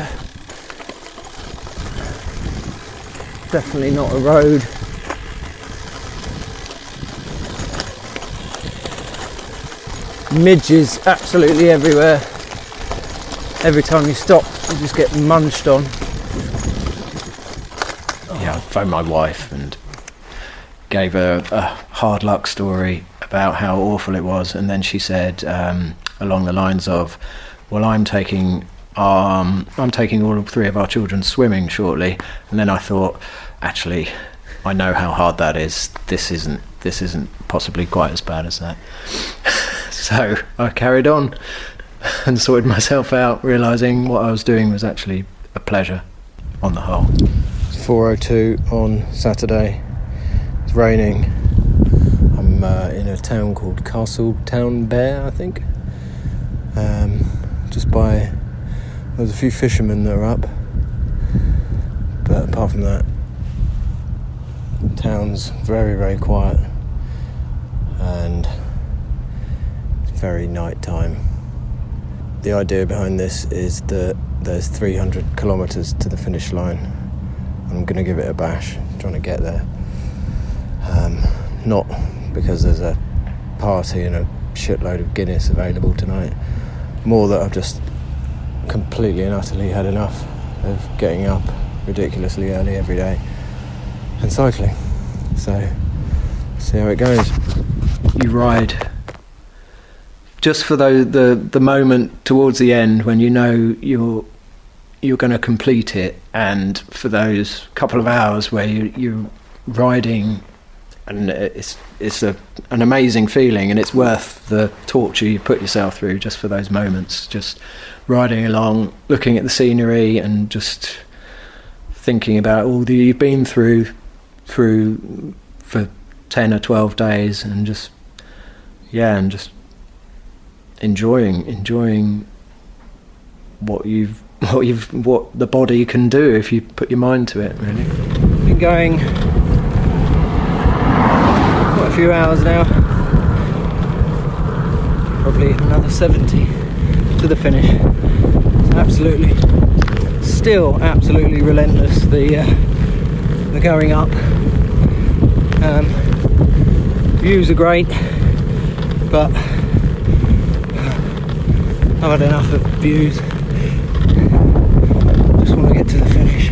Definitely not a road. Midges absolutely everywhere. Every time you stop, you just get munched on. Yeah, I phoned my wife and gave her a hard luck story about how awful it was, and then she said um, along the lines of, well, I'm taking um, I'm taking all three of our children swimming shortly. And then I thought, actually, I know how hard that is. This isn't this isn't possibly quite as bad as that. So I carried on and sorted myself out, realising what I was doing was actually a pleasure on the whole. four oh two on Saturday. It's raining. I'm uh, in a town called Castletownbere, I think. Um, just by, there's a few fishermen that are up. But apart from that, the town's very, very quiet. And it's very night time. The idea behind this is that there's three hundred kilometres to the finish line. I'm going to give it a bash, trying to get there. Um, not because there's a party and a shitload of Guinness available tonight. More that I've just completely and utterly had enough of getting up ridiculously early every day and cycling. So, see how it goes. You ride just for the, the the moment towards the end when you know you're you're going to complete it, and for those couple of hours where you, you're riding, and it's it's a, an amazing feeling, and it's worth the torture you put yourself through just for those moments, just riding along, looking at the scenery and just thinking about all that you've been through through for ten or twelve days, and just yeah and just enjoying enjoying what you've what you've what the body can do if you put your mind to it, really. Been going quite a few hours now, probably another seventy to the finish. It's absolutely still absolutely relentless, the uh, the going up. Um, views are great, but I've had enough of views. Just want to get to the finish.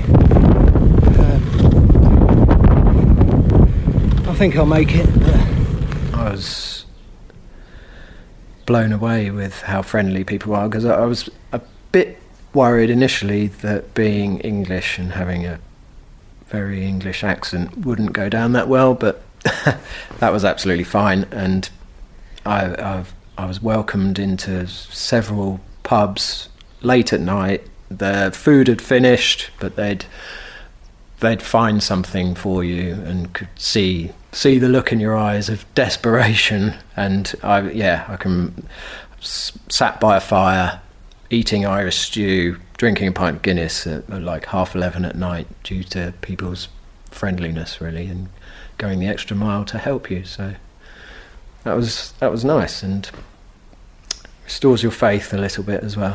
Um, I think I'll make it. But I was blown away with how friendly people are, because I was a bit worried initially that being English and having a very English accent wouldn't go down that well, but that was absolutely fine. And I I've, I was welcomed into several pubs late at night. The food had finished, but they'd they'd find something for you and could see see the look in your eyes of desperation. And I yeah I can s- sat by a fire eating Irish stew, drinking a pint of Guinness at, at like half eleven at night due to people's friendliness, really, and going the extra mile to help you. So that was that was nice, and restores your faith a little bit as well.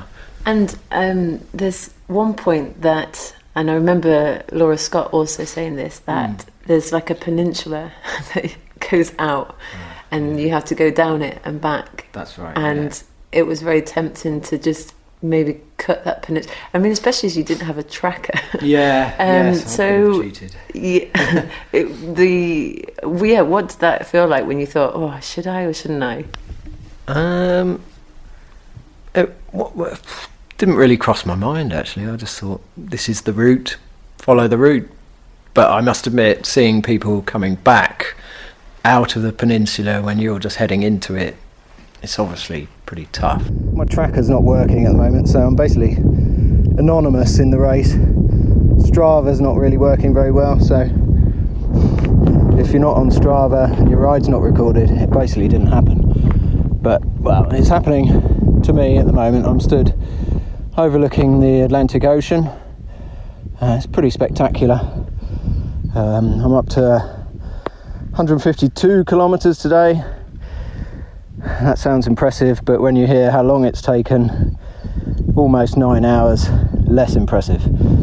And um, there's one point that, and I remember Laura Scott also saying this, that mm. there's like a peninsula that goes out, mm. and you have to go down it and back. That's right. And yeah. it was very tempting to just maybe cut that peninsula. I mean, especially as you didn't have a tracker. Yeah. um, yes, so cheated. yeah, it, the yeah. What did that feel like when you thought, oh, should I or shouldn't I? Um. It, what, what, didn't really cross my mind actually. I just thought this is the route, follow the route. But I must admit, seeing people coming back out of the peninsula when you're just heading into it, it's obviously pretty tough. My tracker's not working at the moment, so I'm basically anonymous in the race. Strava's not really working very well, so if you're not on Strava and your ride's not recorded, it basically didn't happen. But, well, it's happening to me at the moment. I'm stood overlooking the Atlantic Ocean. Uh, it's pretty spectacular. Um, I'm up to one hundred fifty-two kilometres today. That sounds impressive, but when you hear how long it's taken, almost nine hours, less impressive.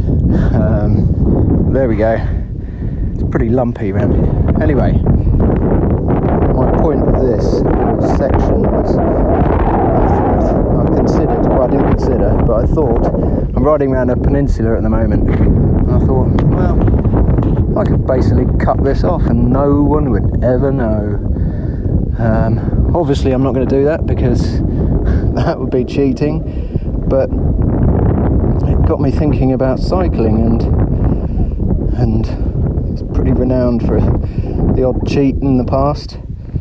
Um, there we go. It's pretty lumpy around here. Anyway, my point of this section was, I considered, well I didn't consider, but I thought, I'm riding around a peninsula at the moment, and I thought, well, I could basically cut this off and no one would ever know. Um, obviously I'm not going to do that because that would be cheating, but it got me thinking about cycling, and and it's pretty renowned for the odd cheat in the past.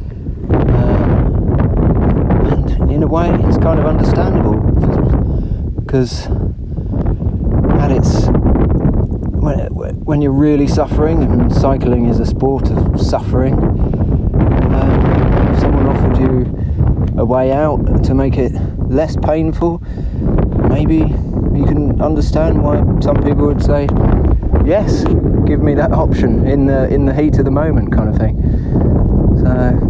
Um, and in a way it's kind of understandable, because at its when, when you're really suffering, and cycling is a sport of suffering, um, if someone offered you a way out to make it less painful, maybe you can understand why some people would say, yes, give me that option in the in the heat of the moment, kind of thing. So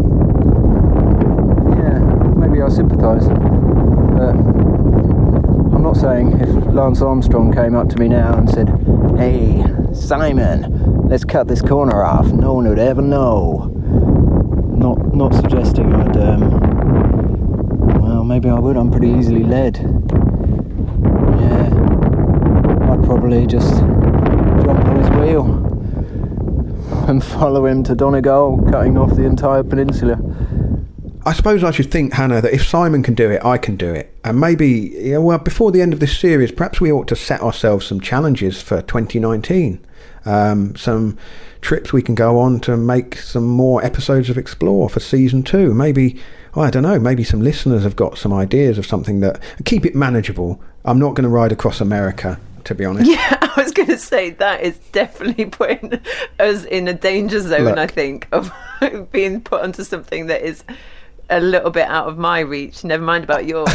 yeah, maybe I sympathise, but I'm not saying if Lance Armstrong came up to me now and said, hey Simon, let's cut this corner off, no one would ever know. Not not suggesting I'd um well, maybe I would. I'm pretty easily led. Yeah, I'd probably just jump on his wheel and follow him to Donegal, cutting off the entire peninsula. I suppose I should think, Hannah, that if Simon can do it, I can do it. And maybe, you know, well, before the end of this series, perhaps we ought to set ourselves some challenges for twenty nineteen. Um, some trips we can go on to make some more episodes of Explore for season two. Maybe, oh, I don't know, maybe some listeners have got some ideas of something that... Keep it manageable. I'm not going to ride across America, to be honest. Yeah, I was going to say that is definitely putting us in a danger zone, Look. I think, of being put onto something that is a little bit out of my reach, never mind about yours.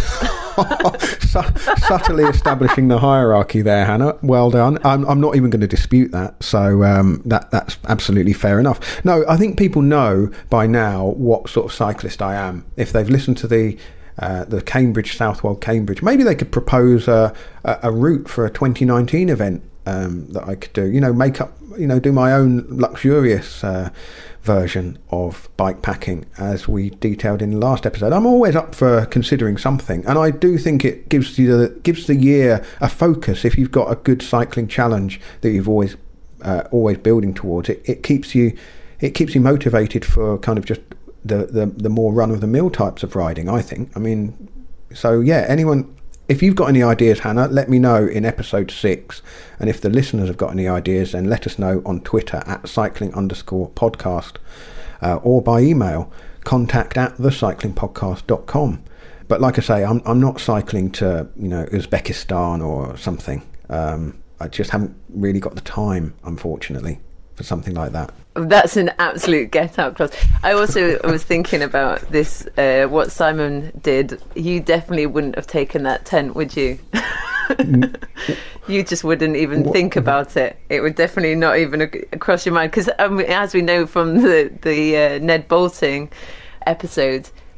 Subtly establishing the hierarchy there, Hannah. Well done. I'm, I'm not even going to dispute that, so um, that that's absolutely fair enough. No, I think people know by now what sort of cyclist I am. If they've listened to the uh, the Cambridge, Southwold Cambridge, maybe they could propose a, a, a route for a twenty nineteen event um, that I could do. You know, make up, you know, do my own luxurious uh, version of bike packing, as we detailed in the last episode. I'm always up for considering something, and I do think it gives you the gives the year a focus. If you've got a good cycling challenge that you've always uh, always building towards, it, it keeps you it keeps you motivated for kind of just the the, the more run of the mill types of riding, I think. I mean, so yeah, anyone, if you've got any ideas, Hannah, let me know in episode six. And if the listeners have got any ideas, then let us know on Twitter at cycling underscore podcast uh, or by email, contact at thecyclingpodcast dot com. But like I say, I'm I'm not cycling to, you know, Uzbekistan or something. Um, I just haven't really got the time, unfortunately, for something like that. That's an absolute get-out clause. I also was thinking about this, uh, what Simon did. You definitely wouldn't have taken that tent, would you? You just wouldn't even what? think about it. It would definitely not even cross your mind. Because um, as we know from the, the uh, Ned Boulting episode,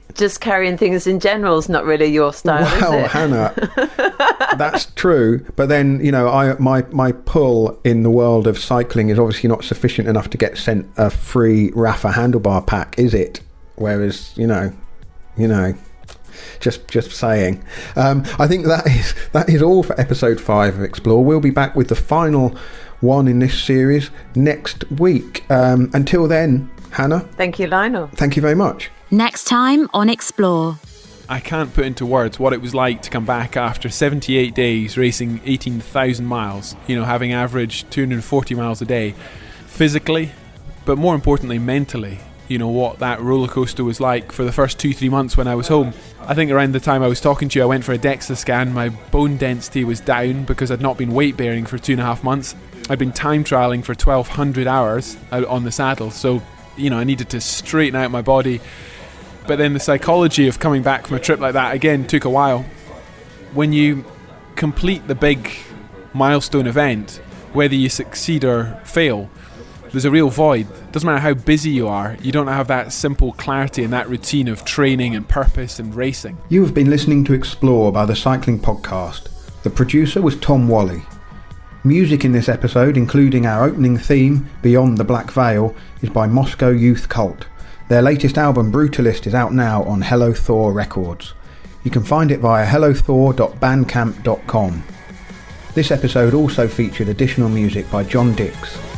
just carrying things in general is not really your style, well, is it? Hannah, that's true. But then, you know, I my my pull in the world of cycling is obviously not sufficient enough to get sent a free Rapha handlebar pack, is it? Whereas, you know, you know, just just saying. Um, I think that is that is all for episode five of Explore. We'll be back with the final one in this series next week. Um, until then, Hannah. Thank you, Lionel. Thank you very much. Next time on Explore. I can't put into words what it was like to come back after seventy-eight days racing eighteen thousand miles, you know, having averaged two hundred forty miles a day, physically, but more importantly, mentally. You know, what that roller coaster was like for the first two, three months when I was home. I think around the time I was talking to you, I went for a DEXA scan. My bone density was down because I'd not been weight bearing for two and a half months. I'd been time trialing for twelve hundred hours out on the saddle. So, you know, I needed to straighten out my body. But then the psychology of coming back from a trip like that, again, took a while. When you complete the big milestone event, whether you succeed or fail, there's a real void. Doesn't matter how busy you are, you don't have that simple clarity and that routine of training and purpose and racing. You have been listening to Explore by the Cycling Podcast. The producer was Tom Wally. Music in this episode, including our opening theme, Beyond the Black Veil, is by Moscow Youth Cult. Their latest album, Brutalist, is out now on Hello Thor Records. You can find it via hello thor dot bandcamp dot com. This episode also featured additional music by John Dix.